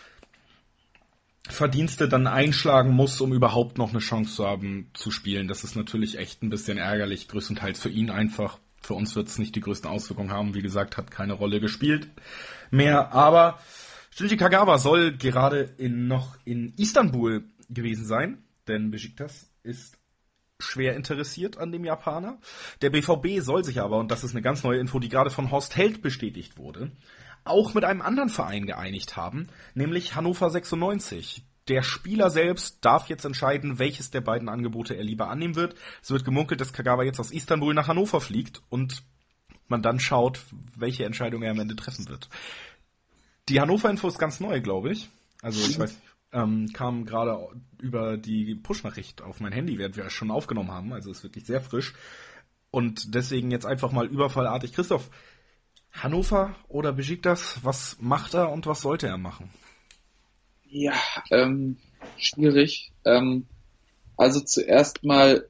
Verdienste dann einschlagen muss, um überhaupt noch eine Chance zu haben, zu spielen. Das ist natürlich echt ein bisschen ärgerlich, größtenteils für ihn einfach. Für uns wird es nicht die größten Auswirkungen haben. Wie gesagt, hat keine Rolle gespielt mehr. Aber Shinji Kagawa soll gerade in, noch in Istanbul gewesen sein. Denn Besiktas ist schwer interessiert an dem Japaner. Der B V B soll sich aber, und das ist eine ganz neue Info, die gerade von Horst Held bestätigt wurde, auch mit einem anderen Verein geeinigt haben, nämlich Hannover sechsundneunzig. Der Spieler selbst darf jetzt entscheiden, welches der beiden Angebote er lieber annehmen wird. Es wird gemunkelt, dass Kagawa jetzt aus Istanbul nach Hannover fliegt und man dann schaut, welche Entscheidung er am Ende treffen wird. Die Hannover-Info ist ganz neu, glaube ich. Also ich weiß nicht, ähm, kam gerade über die Push-Nachricht auf mein Handy, während wir es schon aufgenommen haben. Also ist wirklich sehr frisch. Und deswegen jetzt einfach mal überfallartig. Christoph, Hannover oder Besiktas, was macht er und was sollte er machen? Ja, ähm, schwierig. Ähm, also zuerst mal,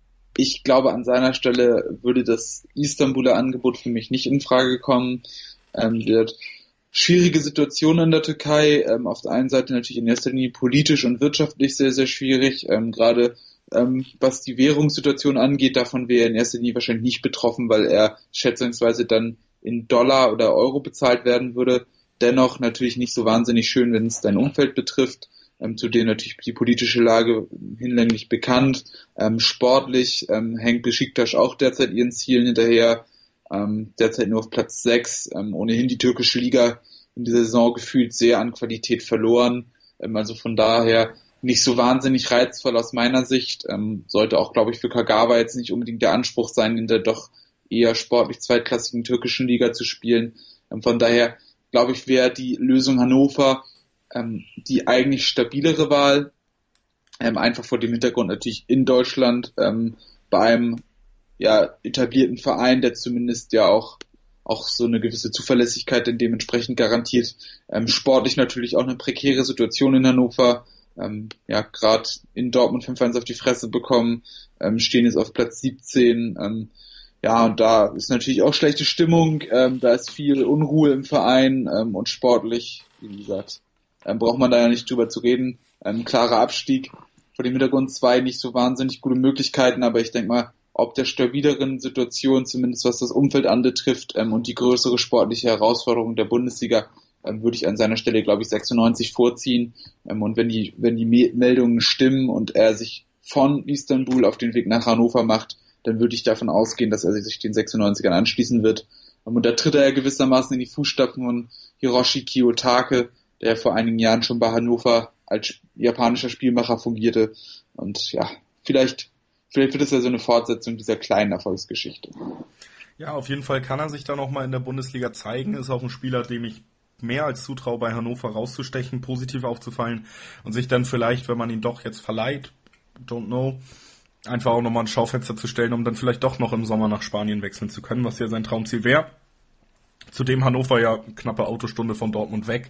ich glaube, an seiner Stelle würde das Istanbuler Angebot für mich nicht in Frage kommen. Ähm, wird schwierige Situation in der Türkei. Ähm, auf der einen Seite natürlich in erster Linie politisch und wirtschaftlich sehr, sehr schwierig. Ähm, gerade ähm, was die Währungssituation angeht, davon wäre er in erster Linie wahrscheinlich nicht betroffen, weil er schätzungsweise dann in Dollar oder Euro bezahlt werden würde. Dennoch natürlich nicht so wahnsinnig schön, wenn es dein Umfeld betrifft. Ähm, zudem natürlich die politische Lage hinlänglich bekannt. Ähm, sportlich ähm, hängt Besiktas auch derzeit ihren Zielen hinterher. Ähm, derzeit nur auf Platz sechs. Ähm, ohnehin die türkische Liga in dieser Saison gefühlt sehr an Qualität verloren. Ähm, also von daher nicht so wahnsinnig reizvoll aus meiner Sicht. Ähm, sollte auch, glaube ich, für Kagawa jetzt nicht unbedingt der Anspruch sein, in der doch eher sportlich zweitklassigen türkischen Liga zu spielen. Ähm, von daher glaube ich, wäre die Lösung Hannover ähm, die eigentlich stabilere Wahl. Ähm, einfach vor dem Hintergrund natürlich in Deutschland ähm, bei einem ja, etablierten Verein, der zumindest ja auch auch so eine gewisse Zuverlässigkeit dann dementsprechend garantiert. Ähm, sportlich natürlich auch eine prekäre Situation in Hannover. Ähm, ja, gerade in Dortmund fünf eins auf die Fresse bekommen, ähm, stehen jetzt auf Platz siebzehn. Ähm, Ja, und da ist natürlich auch schlechte Stimmung, ähm, da ist viel Unruhe im Verein ähm, und sportlich, wie gesagt, ähm, braucht man da ja nicht drüber zu reden. Ähm, klarer Abstieg, vor dem Hintergrund zwei nicht so wahnsinnig gute Möglichkeiten, aber ich denke mal, ob der stabileren Situation, zumindest was das Umfeld anbetrifft ähm, und die größere sportliche Herausforderung der Bundesliga, ähm, würde ich an seiner Stelle, glaube ich, sechsundneunzig vorziehen. Ähm, und wenn die, wenn die Meldungen stimmen und er sich von Istanbul auf den Weg nach Hannover macht, dann würde ich davon ausgehen, dass er sich den sechsundneunzigern anschließen wird. Und da tritt er gewissermaßen in die Fußstapfen von Hiroshi Kiyotake, der vor einigen Jahren schon bei Hannover als japanischer Spielmacher fungierte. Und ja, vielleicht, vielleicht wird es ja so eine Fortsetzung dieser kleinen Erfolgsgeschichte. Ja, auf jeden Fall kann er sich da nochmal in der Bundesliga zeigen. Ist auch ein Spieler, dem ich mehr als zutraue, bei Hannover rauszustechen, positiv aufzufallen und sich dann vielleicht, wenn man ihn doch jetzt verleiht, don't know, einfach auch nochmal ein Schaufenster zu stellen, um dann vielleicht doch noch im Sommer nach Spanien wechseln zu können, was ja sein Traumziel wäre. Zudem Hannover ja eine knappe Autostunde von Dortmund weg.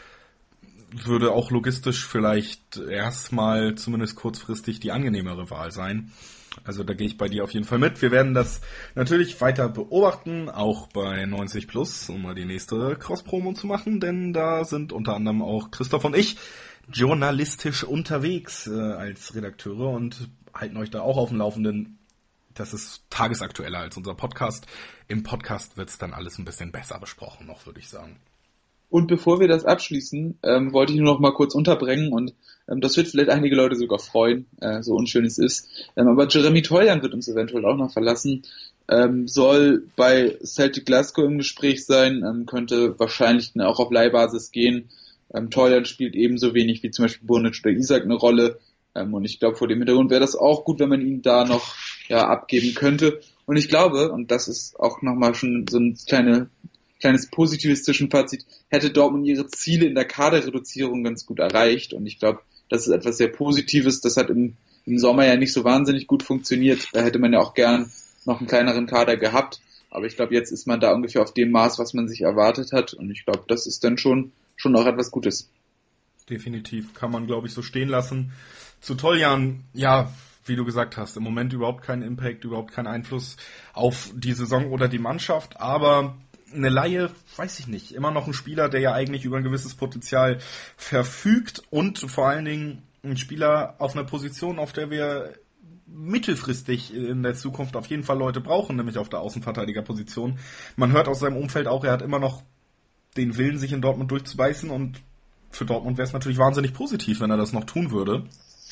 Würde auch logistisch vielleicht erstmal zumindest kurzfristig die angenehmere Wahl sein. Also da gehe ich bei dir auf jeden Fall mit. Wir werden das natürlich weiter beobachten, auch bei neunzig plus, um mal die nächste Cross-Promo zu machen, denn da sind unter anderem auch Christoph und ich journalistisch unterwegs äh, als Redakteure und halten euch da auch auf dem Laufenden. Das ist tagesaktueller als unser Podcast. Im Podcast wird es dann alles ein bisschen besser besprochen noch, würde ich sagen. Und bevor wir das abschließen, ähm, wollte ich nur noch mal kurz unterbringen und ähm, das wird vielleicht einige Leute sogar freuen, äh, so unschön es ist. Ähm, aber Jeremy Toljan wird uns eventuell auch noch verlassen, ähm, soll bei Celtic Glasgow im Gespräch sein, ähm, könnte wahrscheinlich auch auf Leihbasis gehen. Ähm, Toljan spielt ebenso wenig wie zum Beispiel Burnic oder Isak eine Rolle. Ähm, und ich glaube, vor dem Hintergrund wäre das auch gut, wenn man ihn da noch ja abgeben könnte. Und ich glaube, und das ist auch nochmal schon so ein kleine, kleines positives Zwischenfazit, hätte Dortmund ihre Ziele in der Kaderreduzierung ganz gut erreicht. Und ich glaube, das ist etwas sehr Positives. Das hat im, im Sommer ja nicht so wahnsinnig gut funktioniert. Da hätte man ja auch gern noch einen kleineren Kader gehabt. Aber ich glaube, jetzt ist man da ungefähr auf dem Maß, was man sich erwartet hat. Und ich glaube, das ist dann schon, schon auch etwas Gutes. Definitiv. Kann man, glaube ich, so stehen lassen. Zu Toljan, ja, wie du gesagt hast, im Moment überhaupt keinen Impact, überhaupt keinen Einfluss auf die Saison oder die Mannschaft, aber eine Laie, weiß ich nicht, immer noch ein Spieler, der ja eigentlich über ein gewisses Potenzial verfügt und vor allen Dingen ein Spieler auf einer Position, auf der wir mittelfristig in der Zukunft auf jeden Fall Leute brauchen, nämlich auf der Außenverteidigerposition. Man hört aus seinem Umfeld auch, er hat immer noch den Willen, sich in Dortmund durchzubeißen und für Dortmund wäre es natürlich wahnsinnig positiv, wenn er das noch tun würde.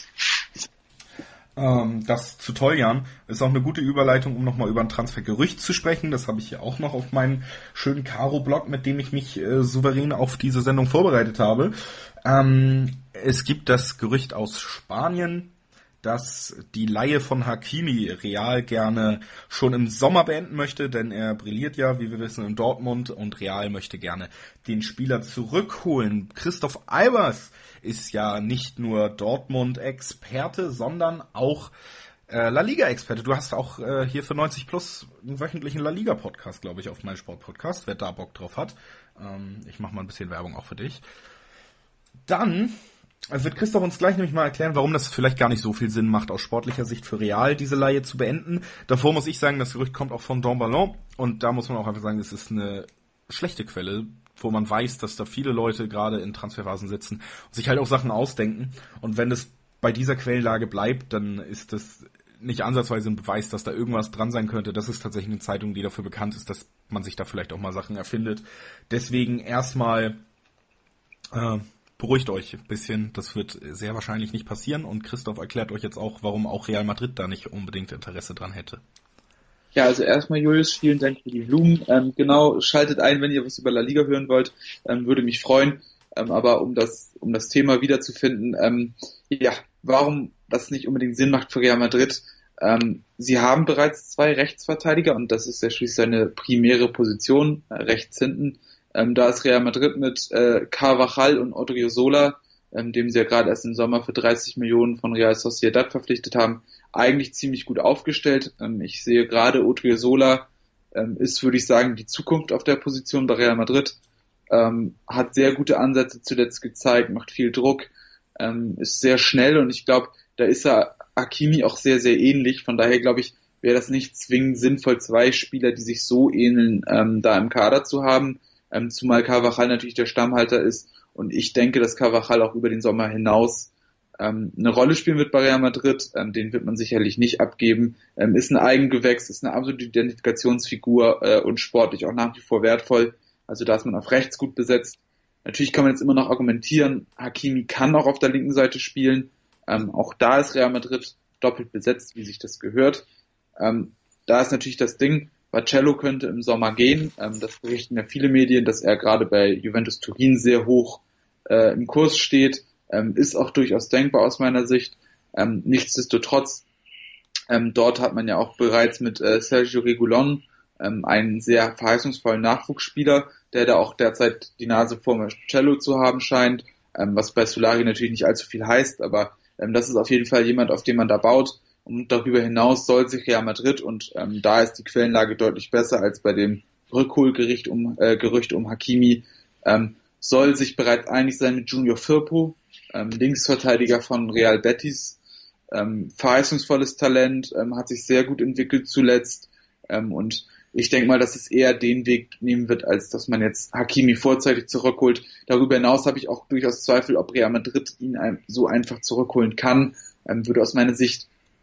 Ähm, das zu Toljan ist auch eine gute Überleitung, um nochmal über ein Transfergerücht zu sprechen. Das habe ich hier auch noch auf meinem schönen Karo-Blog, mit dem ich mich äh, souverän auf diese Sendung vorbereitet habe. Ähm, es gibt das Gerücht aus Spanien, dass die Leihe von Hakimi Real gerne schon im Sommer beenden möchte, denn er brilliert ja, wie wir wissen, in Dortmund und Real möchte gerne den Spieler zurückholen. Christoph Albers ist ja nicht nur Dortmund-Experte, sondern auch äh, La Liga-Experte. Du hast auch äh, hier für neunzig plus einen wöchentlichen La Liga-Podcast, glaube ich, auf mein Sport-Podcast, wer da Bock drauf hat. Ähm, ich mache mal ein bisschen Werbung auch für dich. Dann also wird Christoph uns gleich nämlich mal erklären, warum das vielleicht gar nicht so viel Sinn macht, aus sportlicher Sicht für Real diese Leihe zu beenden. Davor muss ich sagen, das Gerücht kommt auch von Don Ballon und da muss man auch einfach sagen, es ist eine schlechte Quelle, wo man weiß, dass da viele Leute gerade in Transferphasen sitzen und sich halt auch Sachen ausdenken. Und wenn es bei dieser Quellenlage bleibt, dann ist das nicht ansatzweise ein Beweis, dass da irgendwas dran sein könnte. Das ist tatsächlich eine Zeitung, die dafür bekannt ist, dass man sich da vielleicht auch mal Sachen erfindet. Deswegen erstmal äh, beruhigt euch ein bisschen, das wird sehr wahrscheinlich nicht passieren und Christoph erklärt euch jetzt auch, warum auch Real Madrid da nicht unbedingt Interesse dran hätte. Ja, also erstmal Julius, vielen Dank für die Blumen. Ähm, genau, schaltet ein, wenn ihr was über La Liga hören wollt, ähm, würde mich freuen. Ähm, aber um das um das Thema wiederzufinden, ähm, ja, warum das nicht unbedingt Sinn macht für Real Madrid. Ähm, sie haben bereits zwei Rechtsverteidiger und das ist ja schließlich seine primäre Position, äh, rechts hinten. Ähm, da ist Real Madrid mit äh, Carvajal und Odriozola, ähm, dem sie ja gerade erst im Sommer für dreißig Millionen von Real Sociedad verpflichtet haben, eigentlich ziemlich gut aufgestellt. Ähm, ich sehe gerade Odriozola ähm, ist, würde ich sagen, die Zukunft auf der Position bei Real Madrid. Ähm, hat sehr gute Ansätze zuletzt gezeigt, macht viel Druck, ähm, ist sehr schnell und ich glaube, da ist er Hakimi auch sehr, sehr ähnlich. Von daher glaube ich, wäre das nicht zwingend sinnvoll, zwei Spieler, die sich so ähneln, ähm, da im Kader zu haben. Ähm, zumal Carvajal natürlich der Stammhalter ist und ich denke, dass Carvajal auch über den Sommer hinaus ähm, eine Rolle spielen wird bei Real Madrid, ähm, den wird man sicherlich nicht abgeben, ähm, ist ein Eigengewächs, ist eine absolute Identifikationsfigur äh, und sportlich auch nach wie vor wertvoll, also da ist man auf rechts gut besetzt. Natürlich kann man jetzt immer noch argumentieren, Hakimi kann auch auf der linken Seite spielen, ähm, auch da ist Real Madrid doppelt besetzt, wie sich das gehört. Ähm, da ist natürlich das Ding, Marcello könnte im Sommer gehen. Ähm, das berichten ja viele Medien, dass er gerade bei Juventus Turin sehr hoch äh, im Kurs steht. Ähm, ist auch durchaus denkbar aus meiner Sicht. Ähm, nichtsdestotrotz, ähm, dort hat man ja auch bereits mit äh, Sergio Reguilón ähm, einen sehr verheißungsvollen Nachwuchsspieler, der da auch derzeit die Nase vor Marcello zu haben scheint, ähm, was bei Solari natürlich nicht allzu viel heißt, aber ähm, das ist auf jeden Fall jemand, auf den man da baut. Und darüber hinaus soll sich Real Madrid, und ähm, da ist die Quellenlage deutlich besser als bei dem Rückholgerücht um, äh, Gerücht um Hakimi, ähm, soll sich bereits einig sein mit Junior Firpo, ähm, Linksverteidiger von Real Betis, ähm, verheißungsvolles Talent, ähm, hat sich sehr gut entwickelt zuletzt, ähm, und ich denke mal, dass es eher den Weg nehmen wird, als dass man jetzt Hakimi vorzeitig zurückholt. Darüber hinaus habe ich auch durchaus Zweifel, ob Real Madrid ihn so einfach zurückholen kann, ähm, würde aus meiner Sicht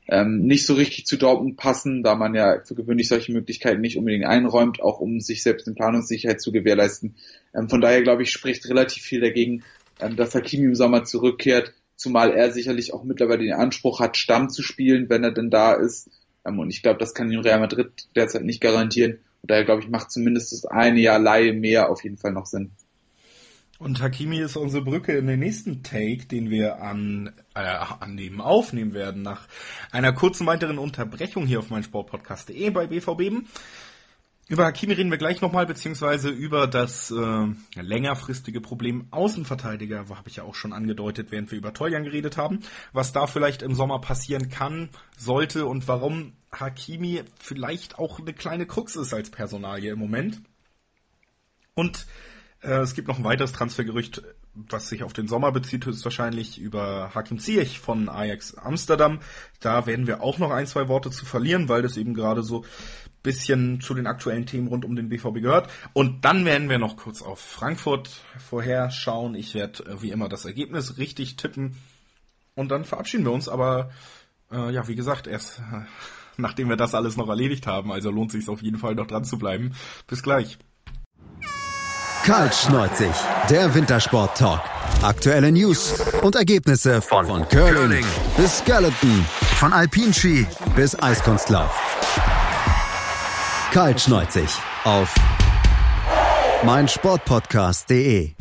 ähm, nicht so richtig zu Dortmund passen, da man ja für gewöhnlich solche Möglichkeiten nicht unbedingt einräumt, auch um sich selbst in Planungssicherheit zu gewährleisten. Ähm, von daher, glaube ich, spricht relativ viel dagegen, ähm, dass Hakimi im Sommer zurückkehrt, zumal er sicherlich auch mittlerweile den Anspruch hat, Stamm zu spielen, wenn er denn da ist. Ähm, und ich glaube, das kann ihm Real Madrid derzeit nicht garantieren. Und daher, glaube ich, macht zumindest das eine Jahr Leihe mehr auf jeden Fall noch Sinn. Und Hakimi ist unsere Brücke in den nächsten Take, den wir an, äh, an dem aufnehmen werden, nach einer kurzen weiteren Unterbrechung hier auf meinsportpodcast punkt de bei B V B. Über Hakimi reden wir gleich nochmal, beziehungsweise über das äh, längerfristige Problem Außenverteidiger, habe ich ja auch schon angedeutet, während wir über Toljan geredet haben, was da vielleicht im Sommer passieren kann, sollte und warum Hakimi vielleicht auch eine kleine Krux ist als Personalie im Moment. Und äh, es gibt noch ein weiteres Transfergerücht, was sich auf den Sommer bezieht, höchstwahrscheinlich über Hakim Ziyech von Ajax Amsterdam. Da werden wir auch noch ein, zwei Worte zu verlieren, weil das eben gerade so bisschen zu den aktuellen Themen rund um den B V B gehört. Und dann werden wir noch kurz auf Frankfurt vorherschauen. Ich werde äh, wie immer das Ergebnis richtig tippen. Und dann verabschieden wir uns. Aber äh, ja, wie gesagt, erst äh, nachdem wir das alles noch erledigt haben. Also lohnt es sich auf jeden Fall noch dran zu bleiben. Bis gleich. Kaltschneuzig, der Wintersport-Talk. Aktuelle News und Ergebnisse von, von Curling bis Skeleton, von Alpinski bis Eiskunstlauf. Kaltschneuzig auf meinsportpodcast punkt de.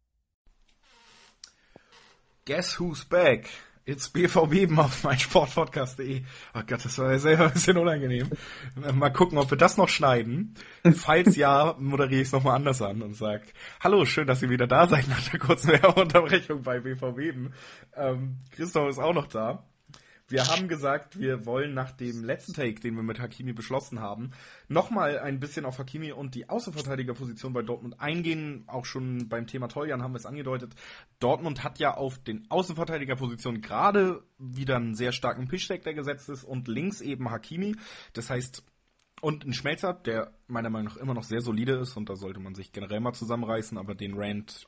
Guess who's back? It's B V B auf meinsportpodcast punkt de. Oh Gott, das war selber ein bisschen unangenehm. Mal gucken, ob wir das noch schneiden. Falls ja, moderiere ich es nochmal anders an und sag: Hallo, schön, dass ihr wieder da seid nach der kurzen Unterbrechung bei B V B. Ähm, Christoph ist auch noch da. Wir haben gesagt, wir wollen nach dem letzten Take, den wir mit Hakimi beschlossen haben, nochmal ein bisschen auf Hakimi und die Außenverteidigerposition bei Dortmund eingehen. Auch schon beim Thema Toljan haben wir es angedeutet. Dortmund hat ja auf den Außenverteidigerpositionen gerade wieder einen sehr starken Piszczek, der gesetzt ist, und links eben Hakimi. Das heißt, und ein Schmelzer, der meiner Meinung nach immer noch sehr solide ist, und da sollte man sich generell mal zusammenreißen, aber den Rant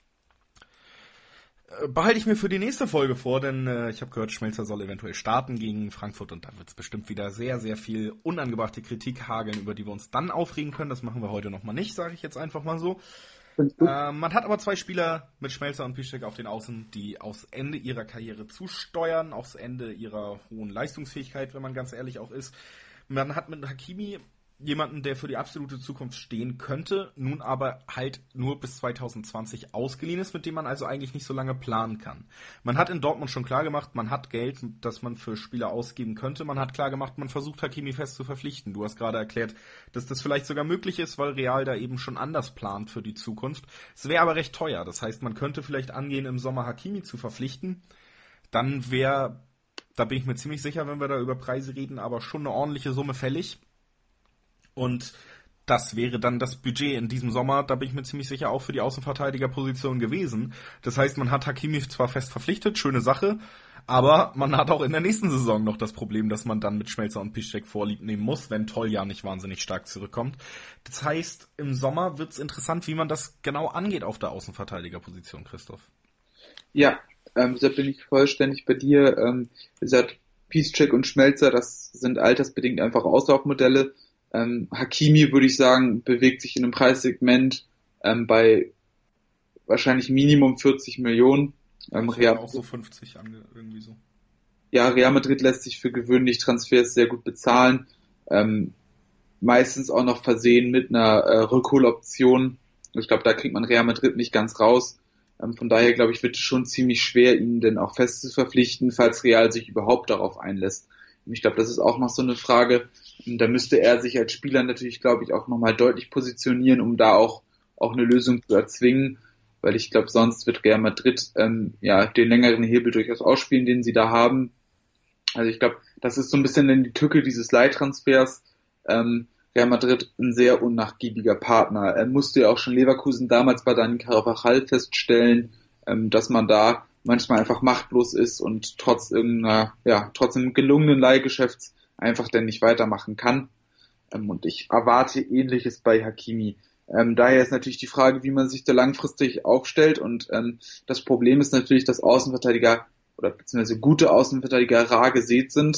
behalte ich mir für die nächste Folge vor, denn äh, ich habe gehört, Schmelzer soll eventuell starten gegen Frankfurt, und da wird es bestimmt wieder sehr, sehr viel unangebrachte Kritik hageln, über die wir uns dann aufregen können. Das machen wir heute nochmal nicht, sage ich jetzt einfach mal so. Äh, man hat aber zwei Spieler mit Schmelzer und Piszczek auf den Außen, die aufs Ende ihrer Karriere zusteuern, aufs Ende ihrer hohen Leistungsfähigkeit, wenn man ganz ehrlich auch ist. Man hat mit Hakimi jemanden, der für die absolute Zukunft stehen könnte, nun aber halt nur bis zwanzig zwanzig ausgeliehen ist, mit dem man also eigentlich nicht so lange planen kann. Man hat in Dortmund schon klar gemacht, man hat Geld, das man für Spieler ausgeben könnte. Man hat klar gemacht, man versucht Hakimi fest zu verpflichten. Du hast gerade erklärt, dass das vielleicht sogar möglich ist, weil Real da eben schon anders plant für die Zukunft. Es wäre aber recht teuer. Das heißt, man könnte vielleicht angehen, im Sommer Hakimi zu verpflichten. Dann wäre, da bin ich mir ziemlich sicher, wenn wir da über Preise reden, aber schon eine ordentliche Summe fällig. Und das wäre dann das Budget in diesem Sommer, da bin ich mir ziemlich sicher, auch für die Außenverteidigerposition gewesen. Das heißt, man hat Hakimi zwar fest verpflichtet, schöne Sache, aber man hat auch in der nächsten Saison noch das Problem, dass man dann mit Schmelzer und Piszczek Vorlieb nehmen muss, wenn Toljan nicht wahnsinnig stark zurückkommt. Das heißt, im Sommer wird es interessant, wie man das genau angeht auf der Außenverteidigerposition, Christoph. Ja, ähm, da bin ich vollständig bei dir. Ähm, wie gesagt, Piszczek und Schmelzer, das sind altersbedingt einfach Auslaufmodelle. Ähm, Hakimi, würde ich sagen, bewegt sich in einem Preissegment ähm, bei wahrscheinlich Minimum vierzig Millionen. Ähm, Real, auch so fünfzig ange- irgendwie so. Ja, Real Madrid lässt sich für gewöhnlich Transfers sehr gut bezahlen. Ähm, meistens auch noch versehen mit einer äh, Rückholoption. Ich glaube, da kriegt man Real Madrid nicht ganz raus. Ähm, von daher, glaube ich, wird es schon ziemlich schwer, ihn denn auch fest zu verpflichten, falls Real sich überhaupt darauf einlässt. Und ich glaube, das ist auch noch so eine Frage. Da müsste er sich als Spieler natürlich, glaube ich, auch nochmal deutlich positionieren, um da auch auch eine Lösung zu erzwingen, weil ich glaube, sonst wird Real Madrid ähm, ja den längeren Hebel durchaus ausspielen, den sie da haben. Also ich glaube, das ist so ein bisschen in die Tücke dieses Leihtransfers. Ähm, Real Madrid ein sehr unnachgiebiger Partner. Er musste ja auch schon Leverkusen damals bei Dani Carvajal feststellen, ähm, dass man da manchmal einfach machtlos ist und trotz irgendeiner, ja, trotz einem gelungenen Leihgeschäfts einfach dann nicht weitermachen kann. Ähm, und ich erwarte Ähnliches bei Hakimi. Ähm, daher ist natürlich die Frage, wie man sich da langfristig aufstellt. Und ähm, das Problem ist natürlich, dass Außenverteidiger oder beziehungsweise gute Außenverteidiger rar gesät sind.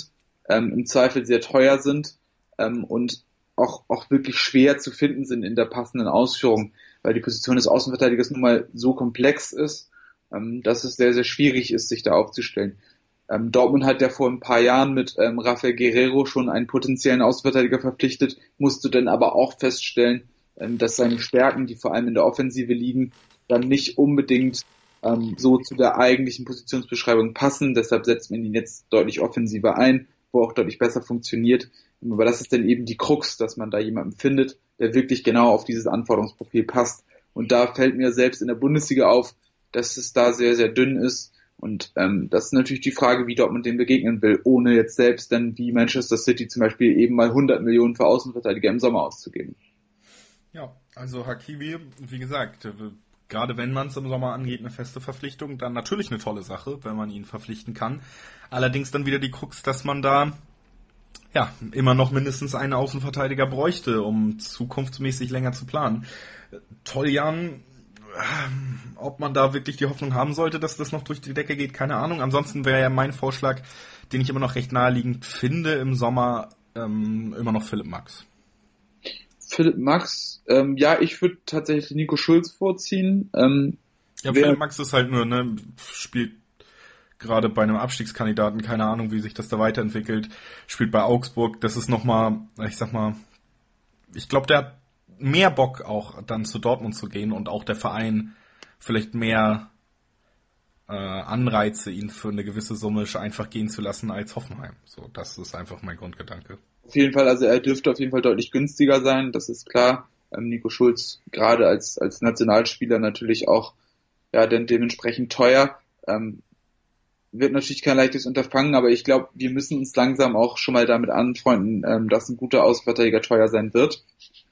ähm, im Zweifel sehr teuer sind ähm, und auch, auch wirklich schwer zu finden sind in der passenden Ausführung, weil die Position des Außenverteidigers nun mal so komplex ist, ähm, dass es sehr, sehr schwierig ist, sich da aufzustellen. Ähm, Dortmund hat ja vor ein paar Jahren mit ähm, Rafael Guerreiro schon einen potenziellen Außenverteidiger verpflichtet, musste dann aber auch feststellen, ähm, dass seine Stärken, die vor allem in der Offensive liegen, dann nicht unbedingt ähm, so zu der eigentlichen Positionsbeschreibung passen. Deshalb setzt man ihn jetzt deutlich offensiver ein, wo auch deutlich besser funktioniert. Aber das ist dann eben die Krux, dass man da jemanden findet, der wirklich genau auf dieses Anforderungsprofil passt. Und da fällt mir selbst in der Bundesliga auf, dass es da sehr, sehr dünn ist. Und ähm, das ist natürlich die Frage, wie Dortmund dem begegnen will, ohne jetzt selbst dann wie Manchester City zum Beispiel eben mal hundert Millionen für Außenverteidiger im Sommer auszugeben. Ja, also Hakimi, wie gesagt, gerade wenn man es im Sommer angeht, eine feste Verpflichtung, dann natürlich eine tolle Sache, wenn man ihn verpflichten kann. Allerdings dann wieder die Krux, dass man da ja immer noch mindestens einen Außenverteidiger bräuchte, um zukunftsmäßig länger zu planen. Toljan, ob man da wirklich die Hoffnung haben sollte, dass das noch durch die Decke geht, keine Ahnung. Ansonsten wäre ja mein Vorschlag, den ich immer noch recht naheliegend finde, im Sommer ähm, immer noch Philipp Max. Philipp Max, ähm, ja, ich würde tatsächlich Nico Schulz vorziehen. Ähm, ja, Philipp Max ist halt nur, ne, spielt gerade bei einem Abstiegskandidaten, keine Ahnung, wie sich das da weiterentwickelt, spielt bei Augsburg, das ist nochmal, ich sag mal, ich glaube, der hat mehr Bock auch dann zu Dortmund zu gehen und auch der Verein vielleicht mehr äh, Anreize, ihn für eine gewisse Summe einfach gehen zu lassen als Hoffenheim. So, das ist einfach mein Grundgedanke. Auf jeden Fall, also er dürfte auf jeden Fall deutlich günstiger sein, das ist klar. Ähm, Nico Schulz gerade als als Nationalspieler natürlich auch ja dann dementsprechend teuer. Ähm, wird natürlich kein leichtes Unterfangen, aber ich glaube, wir müssen uns langsam auch schon mal damit anfreunden, ähm, dass ein guter Außenverteidiger teuer sein wird.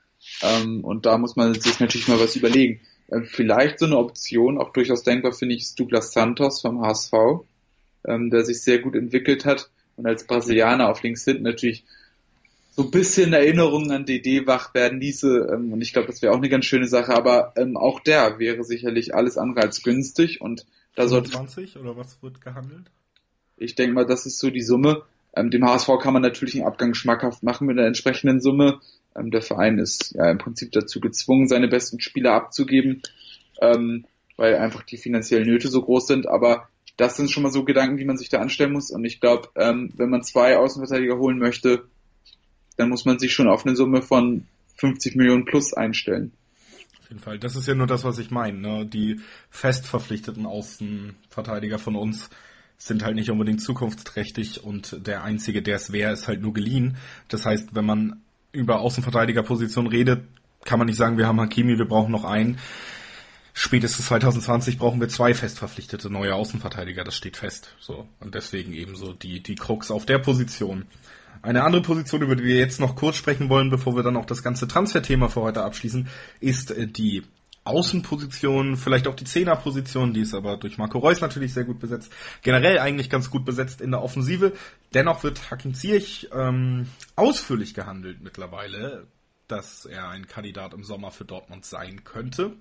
Ähm, und da muss man sich natürlich mal was überlegen. Ähm, vielleicht so eine Option, auch durchaus denkbar finde ich, ist Douglas Santos vom H S V, ähm, der sich sehr gut entwickelt hat und als Brasilianer auf links hinten natürlich so ein bisschen Erinnerungen an D D wach werden ließe. Ähm, und ich glaube, das wäre auch eine ganz schöne Sache, aber ähm, auch der wäre sicherlich alles andere als günstig. Und da sollte zwanzig oder was wird gehandelt? Ich denke mal, das ist so die Summe. Ähm, dem H S V kann man natürlich einen Abgang schmackhaft machen mit der entsprechenden Summe. Ähm, der Verein ist ja im Prinzip dazu gezwungen, seine besten Spieler abzugeben, ähm, weil einfach die finanziellen Nöte so groß sind. Aber das sind schon mal so Gedanken, die man sich da anstellen muss. Und ich glaube, ähm, wenn man zwei Außenverteidiger holen möchte, dann muss man sich schon auf eine Summe von fünfzig Millionen plus einstellen. Auf jeden Fall. Das ist ja nur das, was ich meine. Ne? Die fest verpflichteten Außenverteidiger von uns sind halt nicht unbedingt zukunftsträchtig und der Einzige, der es wäre, ist halt nur geliehen. Das heißt, wenn man über Außenverteidigerposition redet, kann man nicht sagen, wir haben Hakimi, wir brauchen noch einen. Spätestens zwanzig zwanzig brauchen wir zwei fest verpflichtete neue Außenverteidiger, das steht fest. So. Und deswegen eben so die, die Krux auf der Position. Eine andere Position, über die wir jetzt noch kurz sprechen wollen, bevor wir dann auch das ganze Transferthema für heute abschließen, ist die Außenposition, vielleicht auch die Zehnerposition, die ist aber durch Marco Reus natürlich sehr gut besetzt. Generell eigentlich ganz gut besetzt in der Offensive. Dennoch wird Hakim Ziyech ähm, ausführlich gehandelt mittlerweile, dass er ein Kandidat im Sommer für Dortmund sein könnte.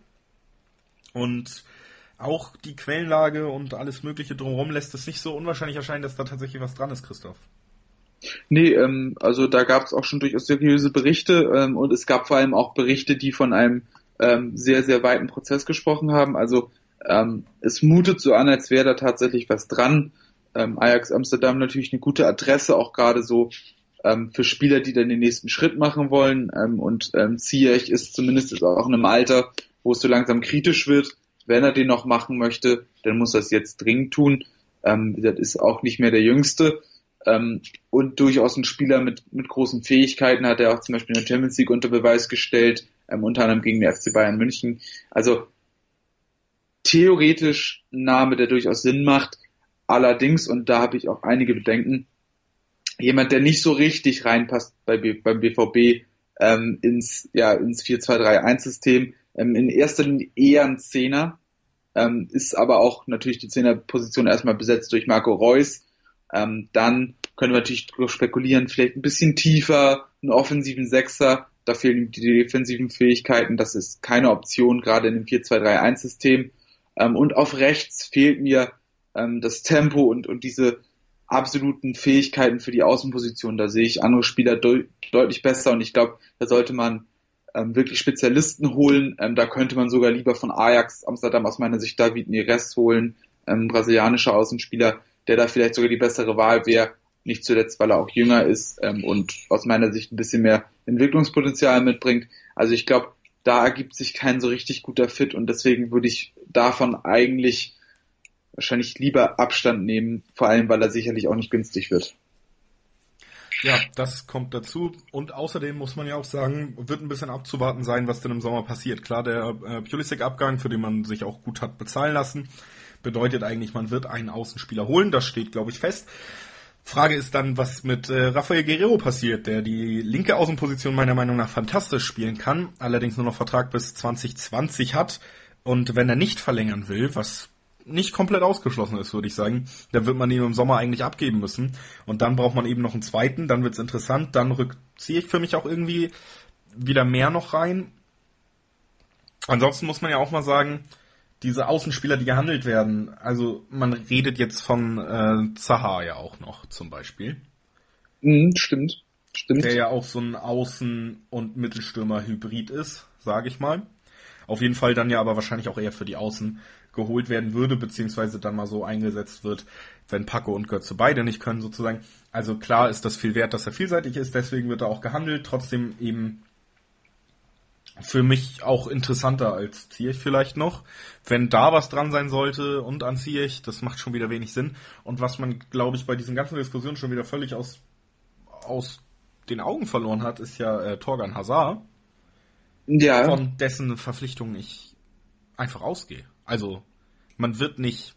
Und auch die Quellenlage und alles Mögliche drumherum lässt es nicht so unwahrscheinlich erscheinen, dass da tatsächlich was dran ist, Christoph. Nee, ähm, also da gab es auch schon durchaus seriöse Berichte ähm, und es gab vor allem auch Berichte, die von einem ähm, sehr, sehr weiten Prozess gesprochen haben. Also ähm, es mutet so an, als wäre da tatsächlich was dran. Ähm, Ajax Amsterdam natürlich eine gute Adresse, auch gerade so ähm, für Spieler, die dann den nächsten Schritt machen wollen. Ähm, und ähm, Ziyech ist zumindest auch in einem Alter, wo es so langsam kritisch wird. Wenn er den noch machen möchte, dann muss er es jetzt dringend tun. Ähm, das ist auch nicht mehr der Jüngste. Ähm, und durchaus ein Spieler mit, mit großen Fähigkeiten, hat er auch zum Beispiel in der Champions League unter Beweis gestellt, ähm, unter anderem gegen den F C Bayern München. Also theoretisch ein Name, der durchaus Sinn macht. Allerdings, und da habe ich auch einige Bedenken, jemand, der nicht so richtig reinpasst bei B, beim B V B ähm, ins, ja, ins vier zwei drei eins System, ähm, in erster Linie eher ein Zehner, ähm, ist aber auch natürlich die Zehnerposition erstmal besetzt durch Marco Reus. Ähm, dann können wir natürlich spekulieren, vielleicht ein bisschen tiefer, einen offensiven Sechser, da fehlen ihm die defensiven Fähigkeiten, das ist keine Option, gerade in dem vier zwei drei eins System. Ähm, und auf rechts fehlt mir ähm, das Tempo und, und diese absoluten Fähigkeiten für die Außenposition. Da sehe ich andere Spieler de- deutlich besser und ich glaube, da sollte man ähm, wirklich Spezialisten holen. Ähm, da könnte man sogar lieber von Ajax Amsterdam aus meiner Sicht David Neres holen, ähm, brasilianischer Außenspieler, der da vielleicht sogar die bessere Wahl wäre. Nicht zuletzt, weil er auch jünger ist ähm, und aus meiner Sicht ein bisschen mehr Entwicklungspotenzial mitbringt. Also ich glaube, da ergibt sich kein so richtig guter Fit und deswegen würde ich davon eigentlich wahrscheinlich lieber Abstand nehmen, vor allem, weil er sicherlich auch nicht günstig wird. Ja, das kommt dazu und außerdem muss man ja auch sagen, wird ein bisschen abzuwarten sein, was denn im Sommer passiert. Klar, der äh, Pulisic-Abgang, für den man sich auch gut hat bezahlen lassen, bedeutet eigentlich, man wird einen Außenspieler holen, das steht, glaube ich, fest. Frage ist dann, was mit äh, Rafael Guerreiro passiert, der die linke Außenposition meiner Meinung nach fantastisch spielen kann, allerdings nur noch Vertrag bis zwanzig zwanzig hat und wenn er nicht verlängern will, was nicht komplett ausgeschlossen ist, würde ich sagen, dann wird man ihn im Sommer eigentlich abgeben müssen und dann braucht man eben noch einen zweiten, dann wird's interessant, dann rückziehe ich für mich auch irgendwie wieder mehr noch rein. Ansonsten muss man ja auch mal sagen, diese Außenspieler, die gehandelt werden, also man redet jetzt von äh, Zaha ja auch noch zum Beispiel. Mhm, stimmt, stimmt. Der ja auch so ein Außen- und Mittelstürmer-Hybrid ist, sage ich mal. Auf jeden Fall dann ja aber wahrscheinlich auch eher für die Außen geholt werden würde, beziehungsweise dann mal so eingesetzt wird, wenn Paco und Götze beide nicht können sozusagen. Also klar ist das viel wert, dass er vielseitig ist, deswegen wird er auch gehandelt, trotzdem eben für mich auch interessanter als Ziyech vielleicht noch. Wenn da was dran sein sollte und an Ziyech, das macht schon wieder wenig Sinn. Und was man, glaube ich, bei diesen ganzen Diskussionen schon wieder völlig aus, aus den Augen verloren hat, ist ja äh, Thorgan Hazard. Ja. Von dessen Verpflichtung ich einfach ausgehe. Also, man wird nicht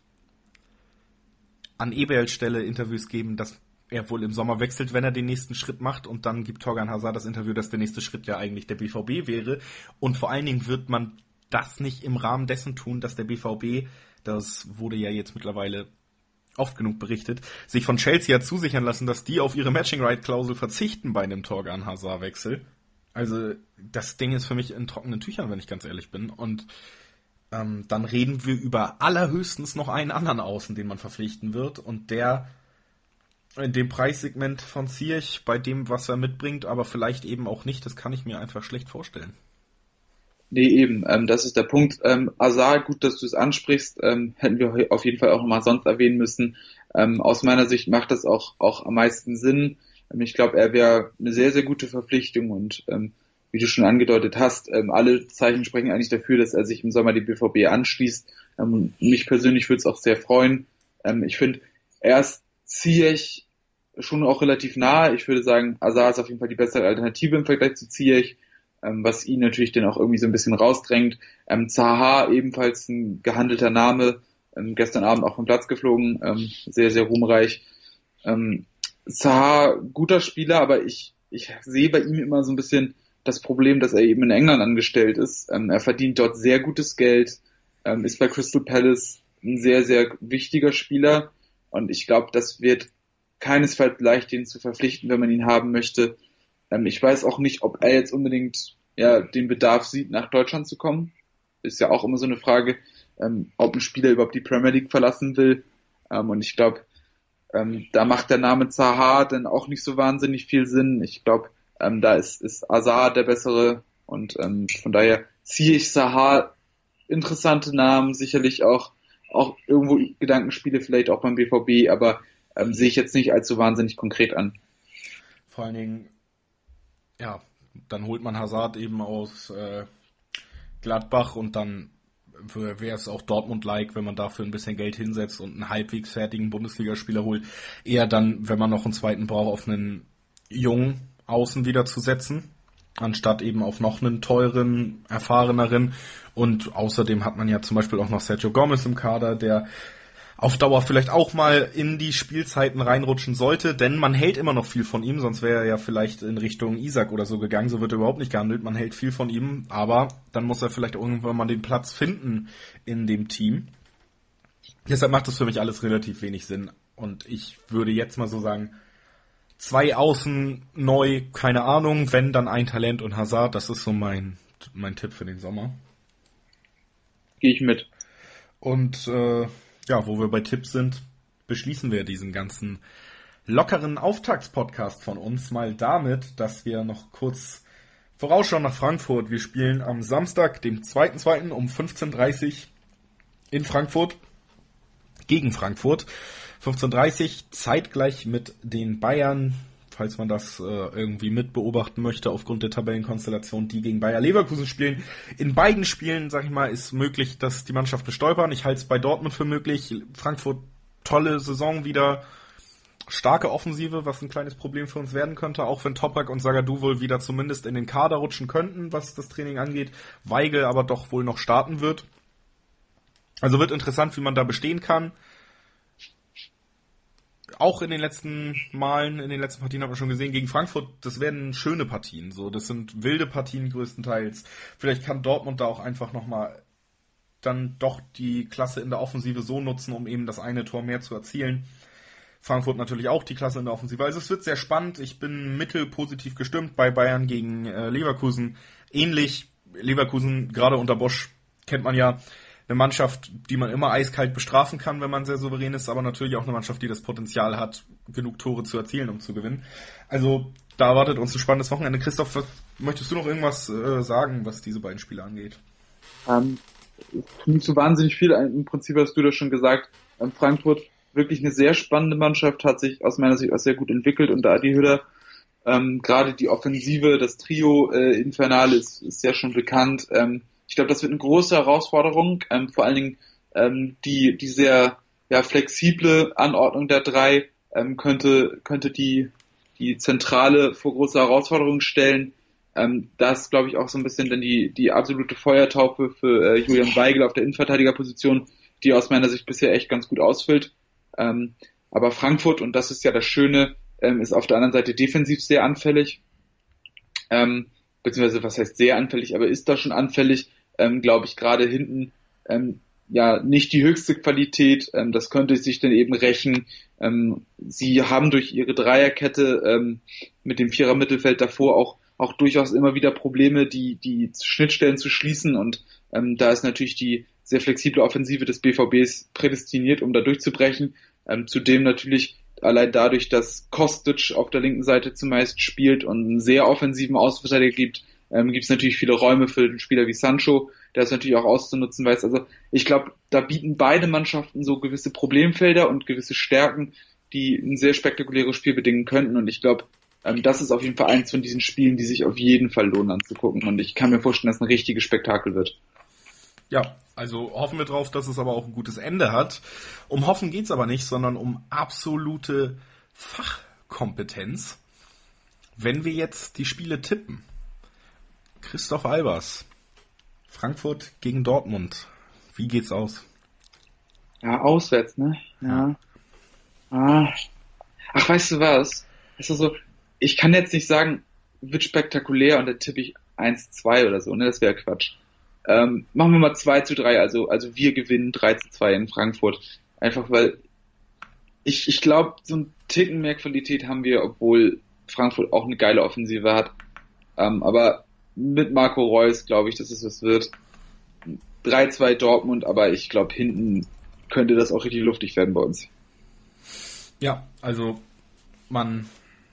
an E B L Stelle Interviews geben, dass er wohl im Sommer wechselt, wenn er den nächsten Schritt macht und dann gibt Thorgan Hazard das Interview, dass der nächste Schritt ja eigentlich der B V B wäre und vor allen Dingen wird man das nicht im Rahmen dessen tun, dass der B V B, das wurde ja jetzt mittlerweile oft genug berichtet, sich von Chelsea hat zusichern lassen, dass die auf ihre Matching-Right-Klausel verzichten bei einem Thorgan Hazard-Wechsel. Also das Ding ist für mich in trockenen Tüchern, wenn ich ganz ehrlich bin und ähm, dann reden wir über allerhöchstens noch einen anderen Außen, den man verpflichten wird und der in dem Preissegment von Ziyech, bei dem, was er mitbringt, aber vielleicht eben auch nicht, das kann ich mir einfach schlecht vorstellen. Nee, eben, ähm, das ist der Punkt. Ähm, Hazard, gut, dass du es ansprichst, ähm, hätten wir auf jeden Fall auch mal sonst erwähnen müssen. Ähm, aus meiner Sicht macht das auch, auch am meisten Sinn. Ähm, ich glaube, er wäre eine sehr, sehr gute Verpflichtung und ähm, wie du schon angedeutet hast, ähm, alle Zeichen sprechen eigentlich dafür, dass er sich im Sommer die B V B anschließt. Ähm, mich persönlich würde es auch sehr freuen. Ähm, ich finde, erst Ziyech schon auch relativ nahe. Ich würde sagen, Hazard ist auf jeden Fall die bessere Alternative im Vergleich zu Ziyech, ähm, was ihn natürlich dann auch irgendwie so ein bisschen rausdrängt. Ähm, Zaha ebenfalls ein gehandelter Name, ähm, gestern Abend auch vom Platz geflogen, ähm, sehr, sehr ruhmreich. Ähm, Zaha, guter Spieler, aber ich, ich sehe bei ihm immer so ein bisschen das Problem, dass er eben in England angestellt ist. Ähm, er verdient dort sehr gutes Geld, ähm, ist bei Crystal Palace ein sehr, sehr wichtiger Spieler und ich glaube, das wird keinesfalls leicht, den zu verpflichten, wenn man ihn haben möchte. Ähm, ich weiß auch nicht, ob er jetzt unbedingt ja den Bedarf sieht, nach Deutschland zu kommen. Ist ja auch immer so eine Frage, ähm, ob ein Spieler überhaupt die Premier League verlassen will. Ähm, und ich glaube, ähm, da macht der Name Zaha dann auch nicht so wahnsinnig viel Sinn. Ich glaube, ähm, da ist, ist Hazard der bessere und ähm, von daher ziehe ich Zaha, interessante Namen, sicherlich auch, auch irgendwo Gedankenspiele vielleicht auch beim B V B, aber Ähm, sehe ich jetzt nicht allzu wahnsinnig konkret an. Vor allen Dingen, ja, dann holt man Hazard eben aus äh, Gladbach und dann wäre es auch Dortmund-like, wenn man dafür ein bisschen Geld hinsetzt und einen halbwegs fertigen Bundesligaspieler holt. Eher dann, wenn man noch einen zweiten braucht, auf einen jungen Außen wieder zu setzen, anstatt eben auf noch einen teuren, erfahreneren. Und außerdem hat man ja zum Beispiel auch noch Sergio Gomez im Kader, der auf Dauer vielleicht auch mal in die Spielzeiten reinrutschen sollte, denn man hält immer noch viel von ihm, sonst wäre er ja vielleicht in Richtung Isak oder so gegangen, so wird er überhaupt nicht gehandelt, man hält viel von ihm, aber dann muss er vielleicht irgendwann mal den Platz finden in dem Team. Deshalb macht das für mich alles relativ wenig Sinn und ich würde jetzt mal so sagen, zwei Außen neu, keine Ahnung, wenn dann ein Talent und Hazard, das ist so mein, mein Tipp für den Sommer. Gehe ich mit. Und äh, ja, wo wir bei Tipps sind, beschließen wir diesen ganzen lockeren Auftaktspodcast von uns mal damit, dass wir noch kurz vorausschauen nach Frankfurt. Wir spielen am Samstag, dem zweiten zweiten um fünfzehn Uhr dreißig in Frankfurt gegen Frankfurt. fünfzehn Uhr dreißig zeitgleich mit den Bayern, falls man das äh, irgendwie mitbeobachten möchte aufgrund der Tabellenkonstellation, die gegen Bayer Leverkusen spielen. In beiden Spielen, sag ich mal, ist möglich, dass die Mannschaften stolpern. Ich halte es bei Dortmund für möglich. Frankfurt, tolle Saison wieder. Starke Offensive, was ein kleines Problem für uns werden könnte, auch wenn Toprak und Zagadou wohl wieder zumindest in den Kader rutschen könnten, was das Training angeht. Weigl aber doch wohl noch starten wird. Also wird interessant, wie man da bestehen kann. Auch in den letzten Malen, in den letzten Partien hat man schon gesehen, gegen Frankfurt, das werden schöne Partien. So, das sind wilde Partien größtenteils. Vielleicht kann Dortmund da auch einfach nochmal dann doch die Klasse in der Offensive so nutzen, um eben das eine Tor mehr zu erzielen. Frankfurt natürlich auch die Klasse in der Offensive. Also es wird sehr spannend. Ich bin mittelpositiv gestimmt bei Bayern gegen äh, Leverkusen. Ähnlich, Leverkusen, gerade unter Bosch, kennt man ja, eine Mannschaft, die man immer eiskalt bestrafen kann, wenn man sehr souverän ist, aber natürlich auch eine Mannschaft, die das Potenzial hat, genug Tore zu erzielen, um zu gewinnen. Also da erwartet uns ein spannendes Wochenende. Christoph, was, möchtest du noch irgendwas äh, sagen, was diese beiden Spiele angeht? Ähm, nicht so wahnsinnig viel. Im Prinzip hast du das schon gesagt. Ähm, Frankfurt wirklich eine sehr spannende Mannschaft, hat sich aus meiner Sicht auch sehr gut entwickelt unter Adi Hütter. Ähm, gerade die Offensive, das Trio äh, Infernal ist, ist ja schon bekannt. Ähm, ich glaube, das wird eine große Herausforderung, ähm, vor allen Dingen ähm, die die sehr ja, flexible Anordnung der drei ähm, könnte könnte die die Zentrale vor große Herausforderungen stellen. Ähm, das glaube ich auch so ein bisschen dann die die absolute Feuertaufe für äh, Julian Weigl auf der Innenverteidigerposition, die aus meiner Sicht bisher echt ganz gut ausfüllt. Ähm, aber Frankfurt, und das ist ja das Schöne, ähm, ist auf der anderen Seite defensiv sehr anfällig. Ähm, beziehungsweise, was heißt sehr anfällig, aber ist da schon anfällig, ähm, glaube ich, gerade hinten, ähm, ja, nicht die höchste Qualität, ähm, das könnte sich dann eben rächen. Ähm, sie haben durch ihre Dreierkette ähm, mit dem Vierer-Mittelfeld davor auch auch durchaus immer wieder Probleme, die die Schnittstellen zu schließen, und ähm, da ist natürlich die sehr flexible Offensive des B V Bs prädestiniert, um da durchzubrechen. Ähm, zudem natürlich allein dadurch, dass Kostic auf der linken Seite zumeist spielt und einen sehr offensiven Außenverteidiger gibt, ähm, gibt es natürlich viele Räume für einen Spieler wie Sancho, der es natürlich auch auszunutzen weiß. Also ich glaube, da bieten beide Mannschaften so gewisse Problemfelder und gewisse Stärken, die ein sehr spektakuläres Spiel bedingen könnten, und ich glaube, ähm, das ist auf jeden Fall eins von diesen Spielen, die sich auf jeden Fall lohnen anzugucken, und ich kann mir vorstellen, dass es ein richtiges Spektakel wird. Ja, also hoffen wir drauf, dass es aber auch ein gutes Ende hat. Um Hoffen geht's aber nicht, sondern um absolute Fachkompetenz. Wenn wir jetzt die Spiele tippen. Christoph Albers, Frankfurt gegen Dortmund. Wie geht's aus? Ja, auswärts, ne? Ja. Ah. Ach, weißt du was? Also so, ich kann jetzt nicht sagen, wird spektakulär und dann tippe ich eins zwei oder so, ne? Das wäre Quatsch. Ähm, machen wir mal zwei zu drei, also, also wir gewinnen drei zu zwei in Frankfurt. Einfach weil ich, ich glaube, so ein Ticken mehr Qualität haben wir, obwohl Frankfurt auch eine geile Offensive hat. Ähm, aber mit Marco Reus glaube ich, dass es was wird. drei zwei Dortmund, aber ich glaube, hinten könnte das auch richtig luftig werden bei uns. Ja, also man,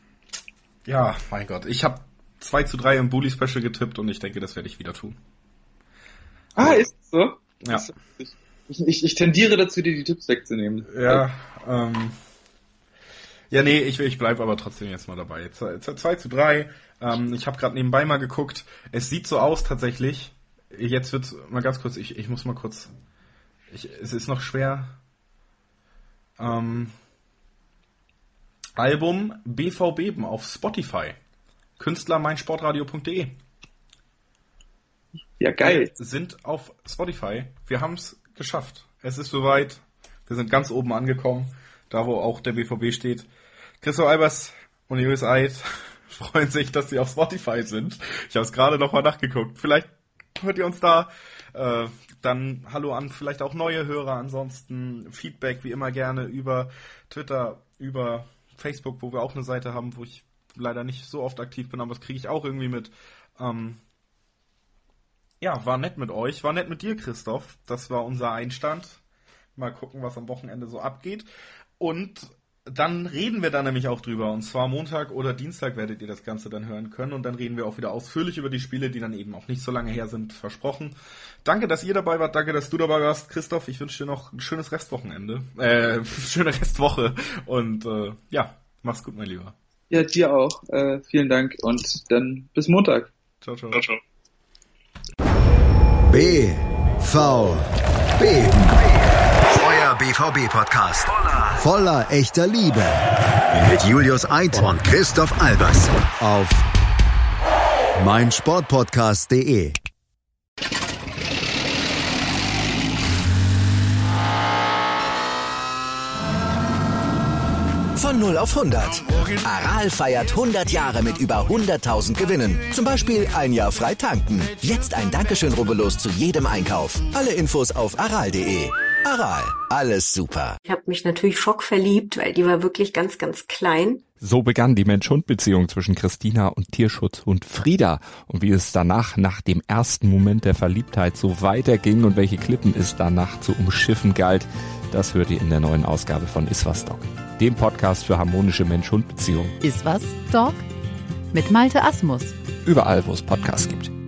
ja, mein Gott, ich habe zwei zu drei im Bully Special getippt und ich denke, das werde ich wieder tun. Ah, ist es so? Ja. Ich, ich, ich tendiere dazu, dir die Tipps wegzunehmen. Ja, ähm, ja, nee, ich, ich bleibe aber trotzdem jetzt mal dabei. zwei zu drei, ähm, ich habe gerade nebenbei mal geguckt, es sieht so aus tatsächlich, jetzt wird's mal ganz kurz, ich, ich muss mal kurz, ich, es ist noch schwer, ähm, Album B V Beben auf Spotify, Künstler meinsportradio punkt de. Ja, geil. Wir sind auf Spotify. Wir haben es geschafft. Es ist soweit. Wir sind ganz oben angekommen. Da, wo auch der B V B steht. Christoph Albers und Julius Eid freuen sich, dass sie auf Spotify sind. Ich habe es gerade noch mal nachgeguckt. Vielleicht hört ihr uns da. Äh, dann hallo an vielleicht auch neue Hörer. Ansonsten Feedback wie immer gerne über Twitter, über Facebook, wo wir auch eine Seite haben, wo ich leider nicht so oft aktiv bin, aber das kriege ich auch irgendwie mit. Ähm, Ja, war nett mit euch, war nett mit dir, Christoph. Das war unser Einstand. Mal gucken, was am Wochenende so abgeht. Und dann reden wir da nämlich auch drüber. Und zwar Montag oder Dienstag werdet ihr das Ganze dann hören können. Und dann reden wir auch wieder ausführlich über die Spiele, die dann eben auch nicht so lange her sind, versprochen. Danke, dass ihr dabei wart. Danke, dass du dabei warst, Christoph. Ich wünsche dir noch ein schönes Restwochenende. Äh, schöne Restwoche. Und äh, ja, mach's gut, mein Lieber. Ja, dir auch. Äh, vielen Dank. Und dann bis Montag. Ciao, ciao. Ciao, ciao. B V B. Euer B V B-Podcast. Voller echter Liebe. Mit Julius Eid und Christoph Albers. Auf meinsportpodcast punkt de. Von null auf hundert. Aral feiert hundert Jahre mit über hunderttausend Gewinnen. Zum Beispiel ein Jahr frei tanken. Jetzt ein Dankeschön, rubbellos zu jedem Einkauf. Alle Infos auf aral punkt de. Aral, alles super. Ich habe mich natürlich schockverliebt, weil die war wirklich ganz, ganz klein. So begann die Mensch-Hund-Beziehung zwischen Christina und Tierschutzhund Frieda. Und wie es danach, nach dem ersten Moment der Verliebtheit, so weiterging und welche Klippen es danach zu umschiffen galt, das hört ihr in der neuen Ausgabe von Iswas Dog, dem Podcast für harmonische Mensch-Hund-Beziehungen. Iswas Dog mit Malte Asmus. Überall, wo es Podcasts gibt.